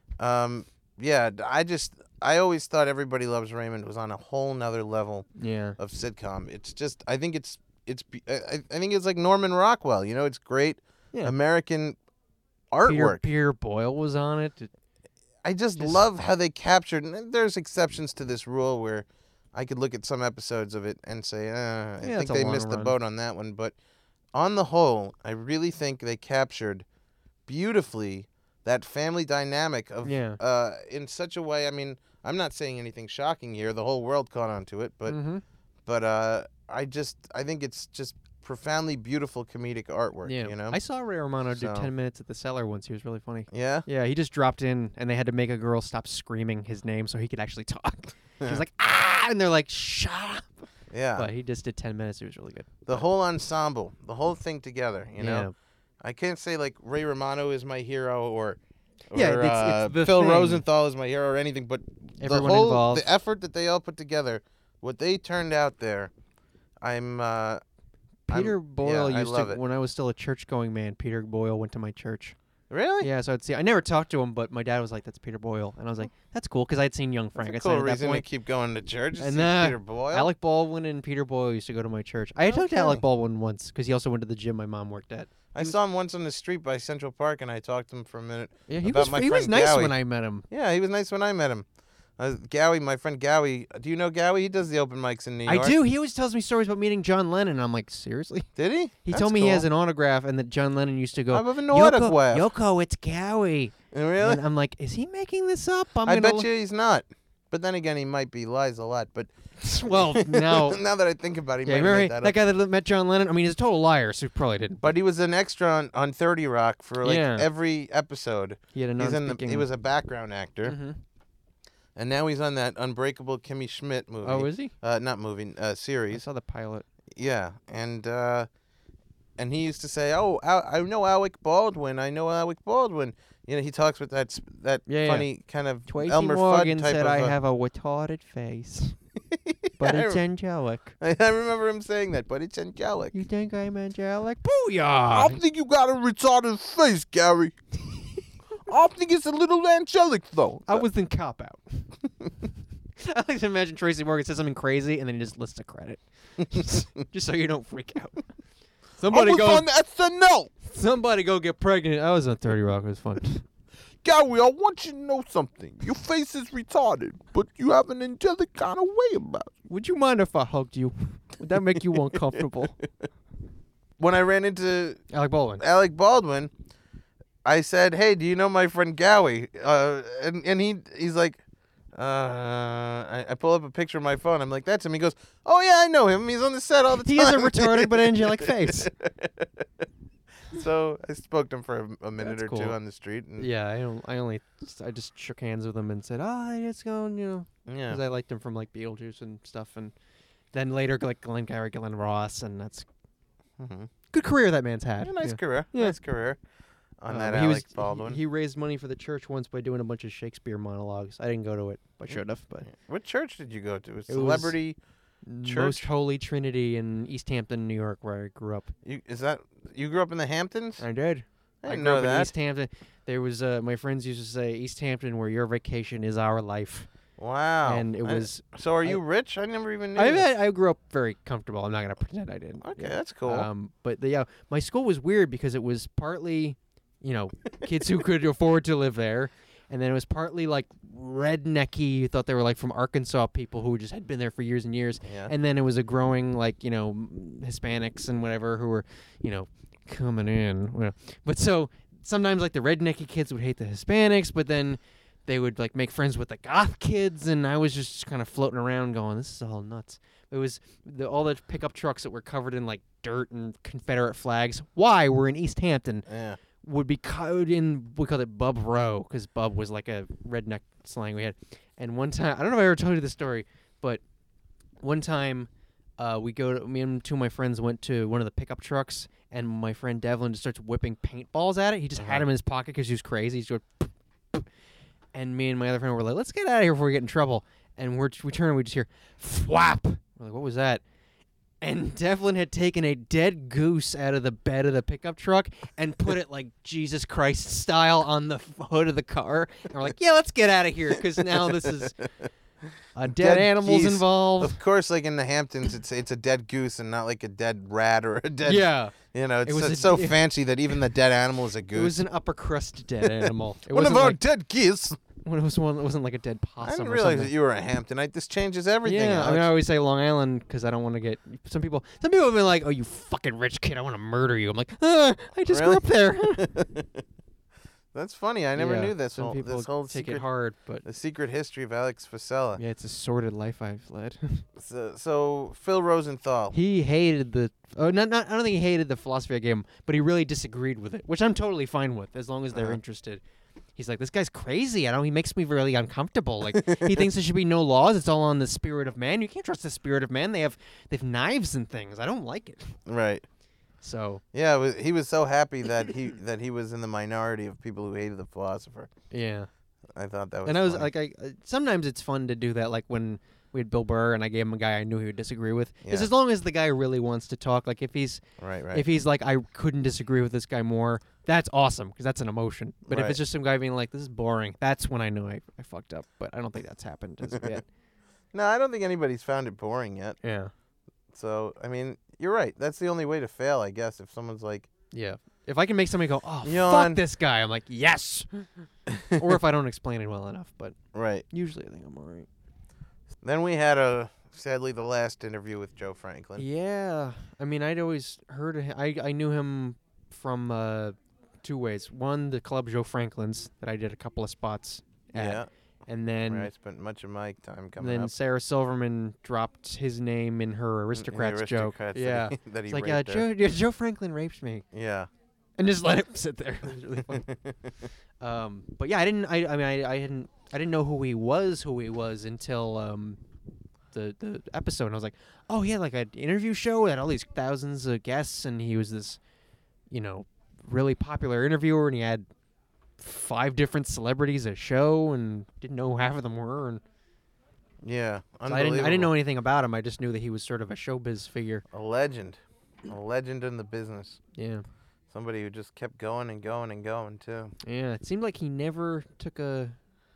Um, yeah, d- I just I always thought Everybody Loves Raymond was on a whole nother level Yeah. of sitcom. It's just I think it's it's be- I, I I think it's like Norman Rockwell. You know, it's great Yeah. American Peter, artwork. Peter Boyle was on it. It- I just Just- love how they captured. And there's exceptions to this rule where I could look at some episodes of it and say, uh, I Yeah, think it's a they long missed the run. boat on that one. But on the whole, I really think they captured beautifully that family dynamic of Yeah. uh, in such a way. I mean, I'm not saying anything shocking here. The whole world caught on to it, but Mhm. but uh, I just I think it's just profoundly beautiful comedic artwork. Yeah. You know. I saw Ray Romano do So- ten minutes at the Cellar once. He was really funny. yeah. Yeah, he just dropped in, and they had to make a girl stop screaming his name so he could actually talk. She was like, ah, and they're like, shut up. Yeah. But he just did ten minutes. It was really good. The whole ensemble, the whole thing together. You know. Yeah. I can't say like Ray Romano is my hero or, or Yeah, it's- it's uh, the Phil thing. Rosenthal is my hero or anything, but Everyone the whole involved. the effort that they all put together, what they turned out there, I'm. Uh, Peter I'm- Boyle yeah, I used love to, it. when I was still a church-going man, Peter Boyle went to my church. really? Yeah, so I'd see. I never talked to him, but my dad was like, "That's Peter Boyle," and I was like, "That's cool," because I'd seen Young Frank. That's a I cool said at that reason to point. keep going to church. And, see uh, Peter Boyle. Alec Baldwin and Peter Boyle used to go to my church. I talked to Okay. Alec Baldwin once because he also went to the gym my mom worked at. I saw him once on the street by Central Park, and I talked to him for a minute. Yeah, he About was my he was friend nice Gowie. when I met him. Yeah, he was nice when I met him. Uh, Gowie, my friend Gowie. Do you know Gowie? He does the open mics in New I York. do. He always tells me stories about meeting John Lennon. I'm like, seriously? Did he? He That's told me he has cool. an autograph and that John Lennon used to go, I have an Yoko, autograph. Yoko, it's Gowie. Really? And I'm like, is he making this up? I'm I gonna bet look- you he's not. But then again, he might be. Lies a lot. But Well, now, now that I think about it, he yeah, might remember have he- made that, that, up. guy that met John Lennon? I mean, he's a total liar, so he probably didn't. But he was an extra on, on thirty Rock for like Yeah. every episode. He had a He's in the, non-speaking. he was a background actor, Mhm. and now he's on that Unbreakable Kimmy Schmidt movie. Oh, is he? Uh, not movie, uh, I series. saw the pilot. Yeah, and uh, and he used to say, "Oh, Al- I know Alec Baldwin. I know Alec Baldwin." You know, he talks with that s- that Yeah, yeah. funny kind of Tracy Elmer Morgan Fudd type said of. I uh, have a retarded face. But I it's rem- angelic. I, I remember him saying that, but it's angelic. You think I'm angelic? I Booyah! think you got a retarded face, Gary. I think it's a little angelic, though. I was in Cop Out. I like to imagine Tracy Morgan says something crazy and then he just lists a credit. just, just so you don't freak out. I Somebody was go. on S N L. Somebody go get pregnant. I was on thirty Rock. It was fun. Gary, I want you to know something. Your face is retarded, but you have an angelic kind of way about it. Would you mind if I hugged you? Would that make you uncomfortable? When I ran into Alec Baldwin. Alec Baldwin, I said, "Hey, do you know my friend Gowie?" Uh, and and he he's like, uh, I, I pull up a picture of my phone. I'm like, "That's him." He goes, "Oh yeah, I know him. He's on the set all the He time." has a retarded but angelic face. So I spoke to him for a, a minute That's or cool. two on the street. And Yeah, I don't. I only. I just shook hands with him and said, "Oh, it's going," you know, yeah. because I liked him from like Beetlejuice and stuff, and then later like Glenn Gary, Glenn Ross, and that's Mhm. good career that man's had. Yeah, nice yeah. career. Yeah. Nice career. On Uh, that but he Alec was, Baldwin. He, he raised money for the church once by doing a bunch of Shakespeare monologues. I didn't go to it. I should have, but What church did you go to? A was- Celebrity. Most Church? Holy Trinity in East Hampton, New York, where I grew up. You, is that you grew up in the Hamptons? I did. I I didn't grew know up in that. East Hampton. There was uh, my friends used to say East Hampton, where your vacation is our life, Wow. and it I- was. so are I- you rich? I never even knew. I, that. I I grew up very comfortable. I'm not gonna pretend I didn't. Okay, Yeah. that's cool. Um, but the, yeah, my school was weird because it was partly, you know, kids who could afford to live there, and then it was partly like rednecky. You thought they were like from Arkansas people who just had been there for years and years, yeah. and then it was a growing like you know m- Hispanics and whatever who were you know coming in. you know. But so sometimes like the rednecky kids would hate the Hispanics, but then they would like make friends with the goth kids, and I was just kind of floating around going, "This is all nuts." It was the, all the pickup trucks that were covered in like dirt and Confederate flags. Why we're in East Hampton yeah. would be covered in, we called it Bub Row because Bub was like a redneck slang we had. And one time, I don't know if I ever told you this story, but one time uh, we go to, me and two of my friends went to one of the pickup trucks, and my friend Devlin just starts whipping paintballs at it. He just had him in his pocket because he was crazy. He's going, and me and my other friend were like, "Let's get out of here before we get in trouble." And we're, we turn and we just hear, "Thwap!" We're like, "What was that?" And Devlin had taken a dead goose out of the bed of the pickup truck and put it like Jesus Christ style on the hood of the car. And we're like, yeah, let's get out of here because now this is uh, dead, Dead animals geese. involved. Of course, like in the Hamptons, it's it's a dead goose and not like a dead rat or a dead. Yeah. You know, it's, was it's a- so it- fancy that even the dead animal is a goose. It was an upper crust dead animal. It one of wasn't our like, dead geese. when it was one that wasn't like a dead I possum didn't or realize something. that you were a Hamptonite. This changes everything. Yeah, I mean, I Alex. always say Long Island because I don't want to get some people. Some people have been like, "Oh, you fucking rich kid, I want to murder you." I'm like, uh, I just Really? grew up there. That's funny. I never Yeah, knew this Some whole people this whole take secret it hard, but the secret history of Alex Fasella. yeah, it's a sordid life I've led. So, so Phil Rosenthal. He hated the. Oh, not, not. I don't think he hated the philosophy I gave him, but he really disagreed with it, which I'm totally fine with as long as they're Uh-huh. interested. He's like, this guy's crazy. I don't. He makes me really uncomfortable. Like he thinks there should be no laws. It's all on the spirit of man. You can't trust the spirit of man. They have they have knives and things. I don't like it. Right. So Yeah, it was- he was so happy that he that he was in the minority of people who hated the philosopher. yeah. I thought that was. And I was funny. like, I uh, sometimes it's fun to do that. Like when we had Bill Burr and I gave him a guy I knew he would disagree with. Is Yeah. as long as the guy really wants to talk. Like if he's right, right. if he's like, I couldn't disagree with this guy more, that's awesome because that's an emotion. But if Right. it's just some guy being like, this is boring, that's when I know I, I fucked up. But I don't think that's happened as of yet. no, I don't think anybody's found it boring yet. Yeah. So I mean, you're right. That's the only way to fail, I guess. If someone's like, Yeah. If I can make somebody go, oh, Yawn. fuck this guy, I'm like, yes. Or if I don't explain it well enough. But right. usually I think I'm all right. Then we had a sadly the last interview with Joe Franklin. Yeah, I mean, I'd always heard of him. I I knew him from uh, two ways. One, the club Joe Franklin's that I did a couple of spots at, Yeah. and then Where I spent much of my time and coming then up. Sarah Silverman dropped his name in her The aristocrats, joke. aristocrats that Yeah, he- that he it's like yeah, raped her. Joe yeah, Joe Franklin raped me, Yeah. and just let him sit there. It was really funny. Um, but yeah, I didn't. I I mean, I, I didn't. I didn't know who he was. Who he was until um. The, the episode and I was like, oh, he had like an interview show that had all these thousands of guests and he was this, you know, really popular interviewer and he had five different celebrities a show and didn't know who half of them were and Yeah, So I didn't I didn't know anything about him. I just knew that he was sort of a showbiz figure. A legend, a legend in the business. Yeah. Somebody who just kept going and going and going too. Yeah, it seemed like he never took a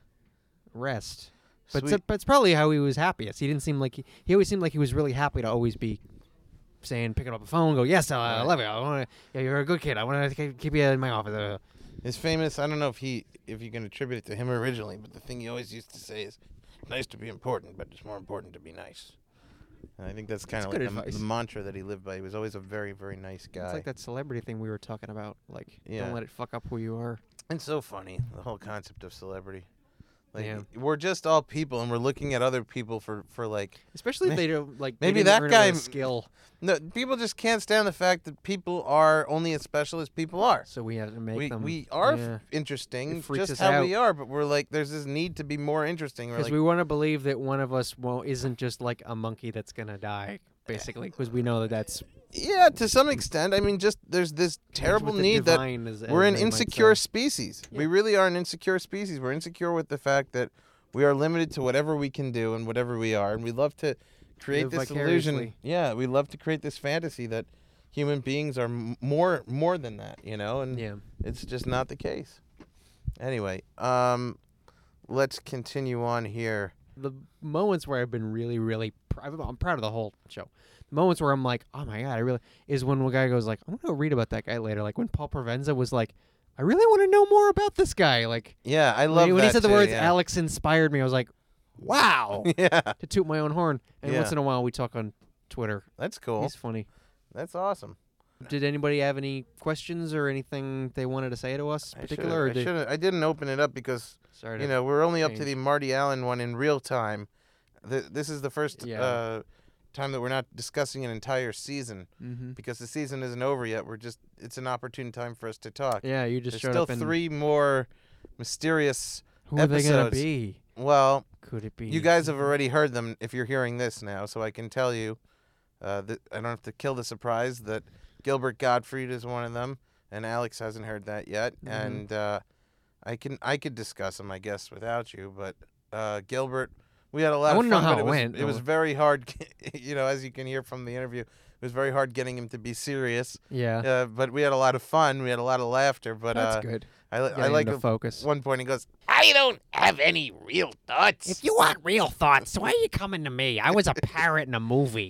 rest. But it's, Sweet. but it's probably how he was happiest. He didn't seem like he, he always seemed like he was really happy to always be saying, picking up the phone, go, yes, uh, I love you. I want to. Yeah, you're a good kid. I want to keep you in my office. Uh, His famous. I don't know if he if you can attribute it to him originally, but the thing he always used to say is, "Nice to be important, but it's more important to be nice." And I think that's kind of That's like good the, advice. the mantra that he lived by. He was always a very very nice guy. It's like that celebrity thing we were talking about. Like, Yeah. don't let it fuck up who you are. It's so funny, the whole concept of celebrity. Like, Yeah. we're just all people, and we're looking at other people for, for like... Especially if they don't, like, they Maybe didn't that earn it guy with a skill. No, people just can't stand the fact that people are only as special as people are. So we have to make We them. we are f- yeah. interesting, It freaks just us how we out. are, but we're like, there's this need to be more interesting. We're Because like, we want to believe that one of us won't, isn't just like a monkey that's going to die, basically. Because we know that that's yeah, to some extent. I mean, just there's this terrible with the need that divine, as- we're as an they might insecure say. species. We Yeah. really are an insecure species. We're insecure with the fact that we are limited to whatever we can do and whatever we are, and we love to create Live this illusion. vicariously. Yeah, we love to create this fantasy that human beings are m- more more than that, you know, and Yeah. it's just not the case. Anyway, um, let's continue on here. The moments where I've been really, really, pr- I'm I'm proud of the whole show. The moments where I'm like, oh my God, I really, is when one guy goes like, I'm going to go read about that guy later. Like when Paul Provenza was like, I really want to know more about this guy. Like, Yeah, I when love he, when that he said the too, words, yeah. Alex inspired me, I was like, wow. Yeah, To toot my own horn. And Yeah. once in a while we talk on Twitter. that's cool. He's funny. That's awesome. Did anybody have any questions or anything they wanted to say to us in I particular? should've- Or I, did, should've- I didn't open it up because sorry to you know we're only up to change. the Marty Allen one in real time. The, this is the first Yeah. uh, time that we're not discussing an entire season Mhm. because the season isn't over yet. We're just it's an opportune time for us to talk. Yeah, you just There's showed still up and three more mysterious. who are they going to episodes. be? Well, Could it be? you guys have already heard them if you're hearing this now, so I can tell you. Uh, that I don't have to kill the surprise that Gilbert Gottfried is one of them, and Alex hasn't heard that yet. Mhm. And uh, I can I could discuss them, I guess, without you. But uh, Gilbert, we had a lot I of wanna know fun. how but it it was, went. It was very hard, you know, as you can hear from the interview. It was very hard getting him to be serious. Yeah. Uh, but we had a lot of fun. We had a lot of laughter. But That's uh, good. I, li- Getting I like him at to focus. one point he goes, I don't have any real thoughts. If you want real thoughts, why are you coming to me? I was a parrot in a movie.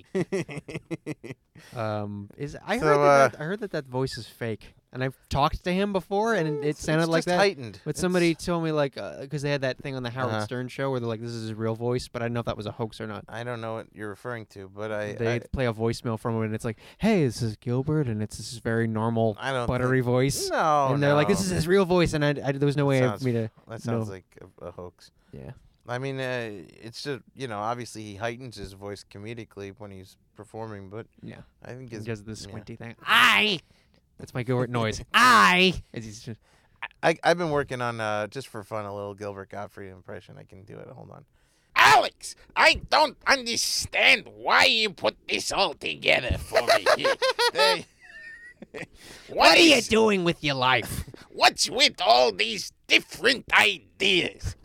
Um, is I So, heard that, uh, that I heard that that voice is fake, and I've talked to him before, and it, it It's- sounded it's like just that. heightened. But It's- somebody told me like because they had that thing on the Howard Uh-huh. Stern show where they're like, "This is his real voice," but I didn't know if that was a hoax or not. I don't know what you're referring to, but I they I, play a voicemail from him, and it's like, "Hey, this is Gilbert," and it's this very normal, I don't buttery voice. No, and they're like, "This no. is his real voice," and I, I there was no way Sounds- for me to. That sounds No. like a, a hoax. Yeah. I mean, uh, it's just you know, obviously he heightens his voice comedically when he's performing, but Yeah. I think He his, does the yeah. squinty thing. I, That's my Gilbert noise. I, As he's just, I I've been working on uh, just for fun a little Gilbert Gottfried impression. I can do it. Hold on. Alex, I don't understand why you put this all together for me here. Hey, what are you is- doing with your life? What's with all these different ideas?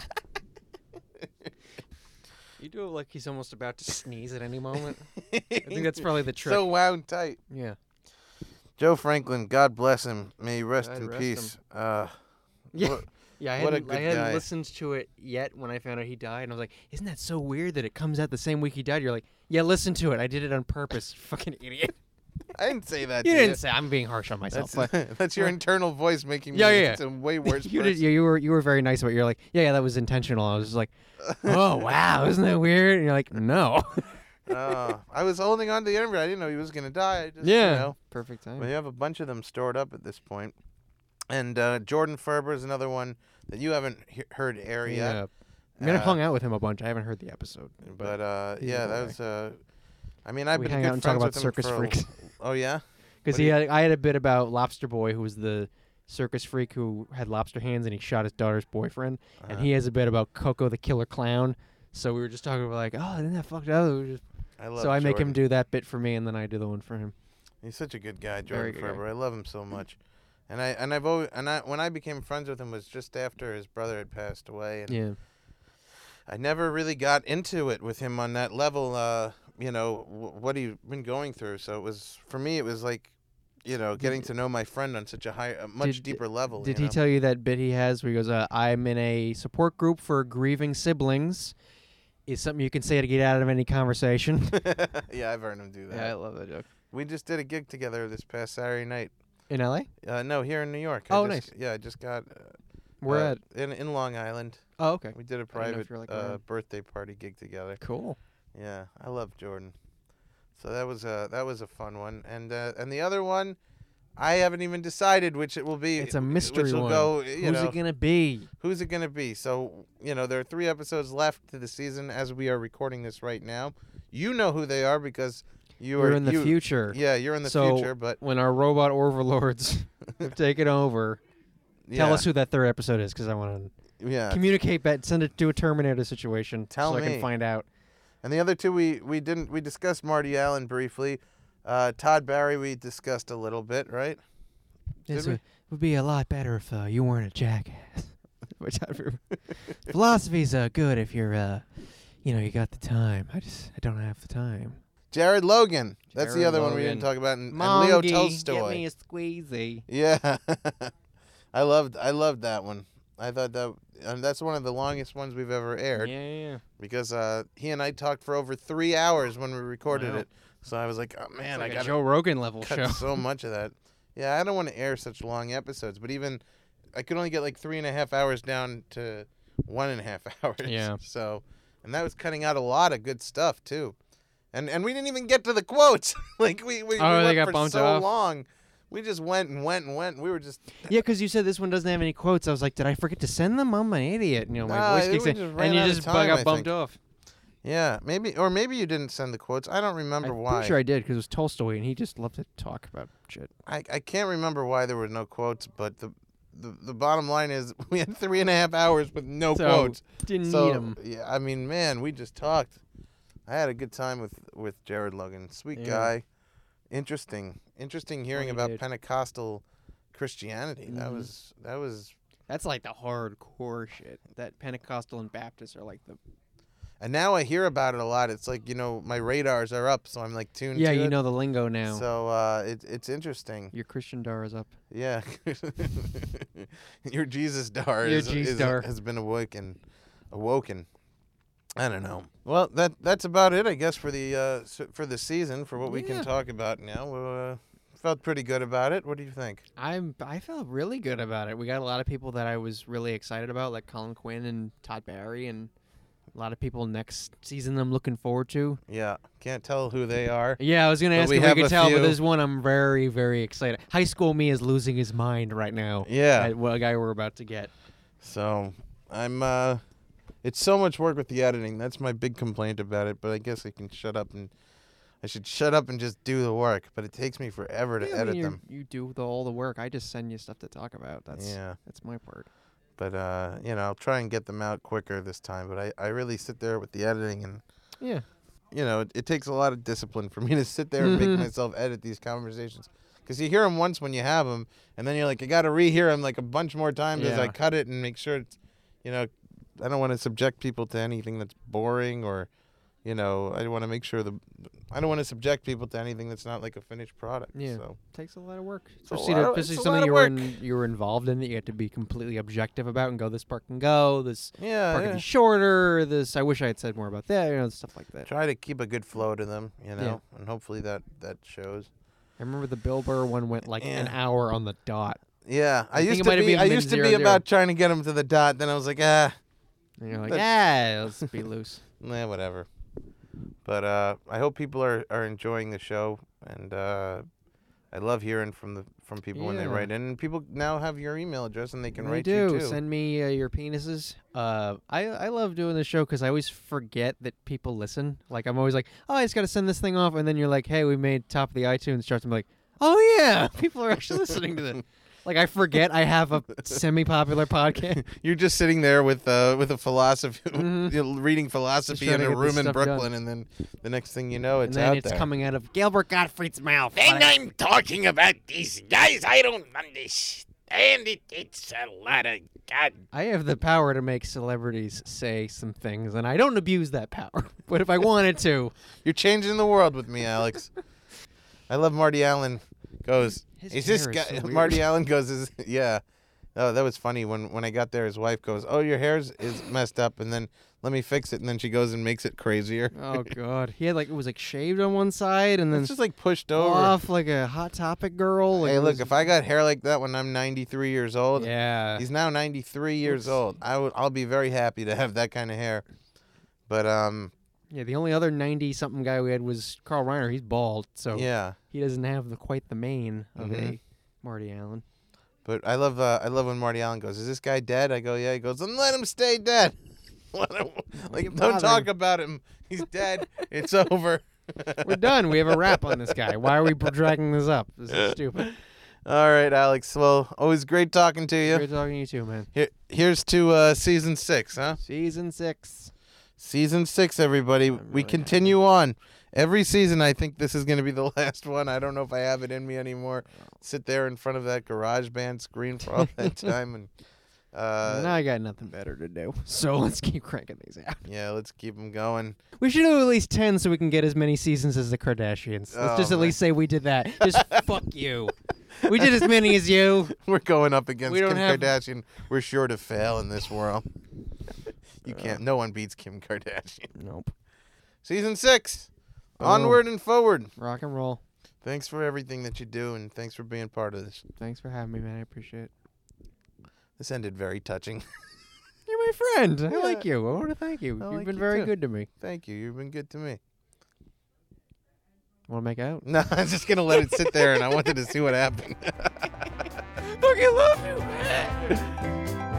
you do it like he's almost about to sneeze at any moment. I think that's probably the trick. so wound tight. yeah. Joe Franklin, God bless him. May he rest God in rest peace. Uh, Yeah. what- Yeah, I What a hadn't, I good hadn't guy. listened to it yet when I found out he died, and I was like, "Isn't that so weird that it comes out the same week he died?" You're like, "Yeah, listen to it. I did it on purpose, you fucking idiot." I didn't say that. You to didn't say. I'm being harsh on myself, That's, but that's your internal voice making me Yeah, yeah, into a way worse you did. person. You, you were you were very nice about it. You're like, "Yeah, yeah, that was intentional." I was just like, "Oh wow, isn't that weird?" And you're like, "No." Uh, I was holding on to the interview. I didn't know he was going to die. I just, yeah. You know, Perfect time. we have a bunch of them stored up at this point. And uh, Jordan Ferber is another one that you haven't he- heard air yet. Yeah. I mean, I Uh, hung out with him a bunch. I haven't heard the episode, but, But uh, he's a yeah, good that guy. was. Uh, I mean, I've we been hang good out and talk friends about with him circus for a- freaks. Oh yeah. Because What he do you- had, I had a bit about Lobster Boy, who was the circus freak who had lobster hands and he shot his daughter's boyfriend, and Uh-huh. he has a bit about Coco the Killer Clown. So we were just talking about like, oh, isn't that fucked up? We were just- I love so I make him Jordan. do that bit for me, and then I do the one for him. He's such a good guy, Very Jordan good guy. Ferber. I love him so much. And I and I've always and I when I became friends with him was just after his brother had passed away. And Yeah. I never really got into it with him on that level. Uh, you know w- what he'd been going through. So it was for me. It was like, you know, getting to know my friend on such a high, a much Did- deeper level. Did you he know? tell you that bit he has where he goes, uh, I'm in a support group for grieving siblings? Is something you can say to get out of any conversation. Yeah, I've heard him do that. Yeah, I love that joke. We just did a gig together this past Saturday night. In L A? Uh, no, here in New York. I Oh, just, nice. Yeah, I just got. Uh, Where uh, at? In in Long Island. Oh, okay. We did a I didn't know if private you were, like, uh, around. birthday party gig together. Cool. Yeah, I love Jordan. So that was a that was a fun one, and uh, and the other one, I haven't even decided which it will be. It's a wh- mystery which will one. Go, you Who's know, it gonna be? Who's it gonna be? So you know, there are three episodes left to the season as we are recording this right now. You know who they are because you We're are in the you, future. Yeah, you're in the so future, but when our robot overlords have taken over, tell yeah, us who that third episode is, because I want to yeah. communicate that. Send it to a Terminator situation, Tell so I me. can find out. And the other two, we we didn't we discussed Marty Allen briefly. Uh, Todd Barry, we discussed a little bit, right? This Did we? would, would be a lot better if uh, you weren't a jackass. Which I Philosophy's uh, good if you're, uh, you know, you got the time. I just I don't have the time. Jared Logan. That's the Jared other one we didn't Logan. talk about. And, and Leo Mongy, Tolstoy. Get me a squeezy. Yeah, I loved I loved that one. I thought that and that's one of the longest ones we've ever aired Yeah, yeah. because uh, he and I talked for over three hours when we recorded Wow. it. So I was like, oh man, It's like I a got Joe Rogan level cut show. so much of that. Yeah, I don't want to air such long episodes, but even I could only get like three and a half hours down to one and a half hours. Yeah. So, and that was cutting out a lot of good stuff too, and and we didn't even get to the quotes. like we we, Oh, we they went got for bumped so off? long. We just went and went and went. We were just Yeah, because you said this one doesn't have any quotes. I was like, did I forget to send them? I'm an idiot. You know, my Nah, voice we kicks in, just ran and you out of just time, got I bumped think. off. yeah maybe or maybe you didn't send the quotes. I don't remember I'm why. pretty sure I did because it was Tolstoy, and he just loved to talk about shit. I, I can't remember why there were no quotes, but the, the the bottom line is we had three and a half hours with no So, quotes. Didn't So need them. yeah, I mean, man, we just talked. I had a good time with with Jared Logan, sweet Yeah. guy, interesting, interesting hearing he about did. Pentecostal Christianity. That Mhm. was that was, That's like the hardcore shit. That Pentecostal and Baptist are like the. and now I hear about it a lot. It's like, you know, my radars are up, so I'm like tuned. Yeah, to you it. know the lingo now. So uh, it it's interesting. Your Christian dar is up. Yeah. Your Jesus dar Your is, Jesus is- dar. has been awoken. Awoken. I don't know. Well, that that's about it, I guess, for the uh, s- for the season, for what we Yeah. can talk about now. We uh, felt pretty good about it. What do you think? I'm. I felt really good about it. We got a lot of people that I was really excited about, like Colin Quinn and Todd Barry, and a lot of people next season I'm looking forward to. Yeah, can't tell who they are. Yeah, I was gonna But ask we if we have could a tell, few. but there's one I'm very, very excited. High School Me is losing his mind right now. Yeah. At what guy we're about to get. So I'm. Uh, it's so much work with the editing. That's my big complaint about it. But I guess I can shut up and I should shut up and just do the work. But it takes me forever to Yeah, I edit mean, you're- them. You do the, all the work. I just send you stuff to talk about. That's Yeah. that's my part. But uh, you know, I'll try and get them out quicker this time. But I, I really sit there with the editing, and Yeah. you know, it, it takes a lot of discipline for me to sit there and make myself edit these conversations. Because you hear them once when you have them, and then you're like, I got to rehear them like a bunch more times as I Yeah. cut it and make sure it's, you know, I don't want to subject people to anything that's boring or, you know, I want to make sure the, I don't want to subject people to anything that's not like a finished product. Yeah. So Takes a lot of work. a Especially, lot to, of- especially it's a something lot of you were work. in, you were involved in that you have to be completely objective about and go, this part can go, this yeah, part yeah. can be shorter, this I wish I had said more about that, you know, stuff like that. Try to keep a good flow to them, you know, Yeah. and hopefully that that shows. I remember the Bill Burr one went like an Yeah. hour on the dot. Yeah, I, I think used it to might have be. been I min used to zero be zero. about trying to get them to the dot. Then I was like, ah, And you're like, That's- yeah, let's be loose. nah, whatever. But uh, I hope people are, are enjoying the show, and uh, I love hearing from the from people when they Yeah. write in. And people now have your email address, and they can They write do. you too. Send me uh, your penises. Uh, I I love doing the show because I always forget that people listen. Like I'm always like, oh, I just got to send this thing off, and then you're like, hey, we made top of the iTunes charts. I'm like, oh yeah, people are actually listening to this. Like I forget I have a semi-popular podcast. You're just sitting there with uh, with a philosophy, Mhm. you know, reading philosophy trying in to a get this room in stuff done. Brooklyn, and then the next thing you know, And it's then out it's there. coming out of Gilbert Gottfried's mouth. And I'm talking about these guys. I don't understand. and it, it's a lot of God. I have the power to make celebrities say some things, and I don't abuse that power. But if I wanted to, You're changing the world with me, Alex. I love Marty Allen goes, His is this hair guy, is so weird. Marty Allen goes, is, yeah. Oh, that was funny. When when I got there, his wife goes, oh, your hair's is messed up, and then let me fix it, and then she goes and makes it crazier. oh god, he had like it was like shaved on one side and then It's just like pushed over. off like a Hot Topic girl. Like Hey, it look, was- if I got hair like that when I'm ninety-three years old, yeah, he's now ninety-three years old. I would, I'll be very happy to have that kind of hair. But um, yeah. The only other ninety something guy we had was Carl Reiner. He's bald, so yeah. he doesn't have the quite the mane of Mhm. a Marty Allen. But I love, uh, I love when Marty Allen goes, "Is this guy dead?" I go, "Yeah." He goes, "Then let him stay dead." Let him- like, you don't bother talk him? about him. He's dead. It's over. We're done. We have a wrap on this guy. Why are we dragging this up? This is stupid. All right, Alex. Well, always great talking to you. Great talking to you too, man. Here, here's to uh, season six, huh? Season six. Season six, everybody. We really continue on. Every season, I think this is going to be the last one. I don't know if I have it in me anymore. Sit there in front of that garage band screen for all that time. And uh, now I got nothing better to do, so let's keep cranking these out. yeah, let's keep them going. We should do at least ten so we can get as many seasons as the Kardashians. Let's Oh, just at man. least say we did that. Just fuck you. We did as many as you. We're going up against We don't Kim have- Kardashian. We're sure to fail in this world. You can't. No one beats Kim Kardashian. Nope. Season six. Oh. Onward and forward. Rock and roll. Thanks for everything that you do, and thanks for being part of this. Thanks for having me, man. I appreciate it. This ended very touching. You're my friend. I Yeah. like you. I want to thank you. I You've like been you very too. good to me. Thank you. You've been good to me. Want to make out? No, I'm just gonna let it sit there, and I wanted to see what happened. Fucking love you, man.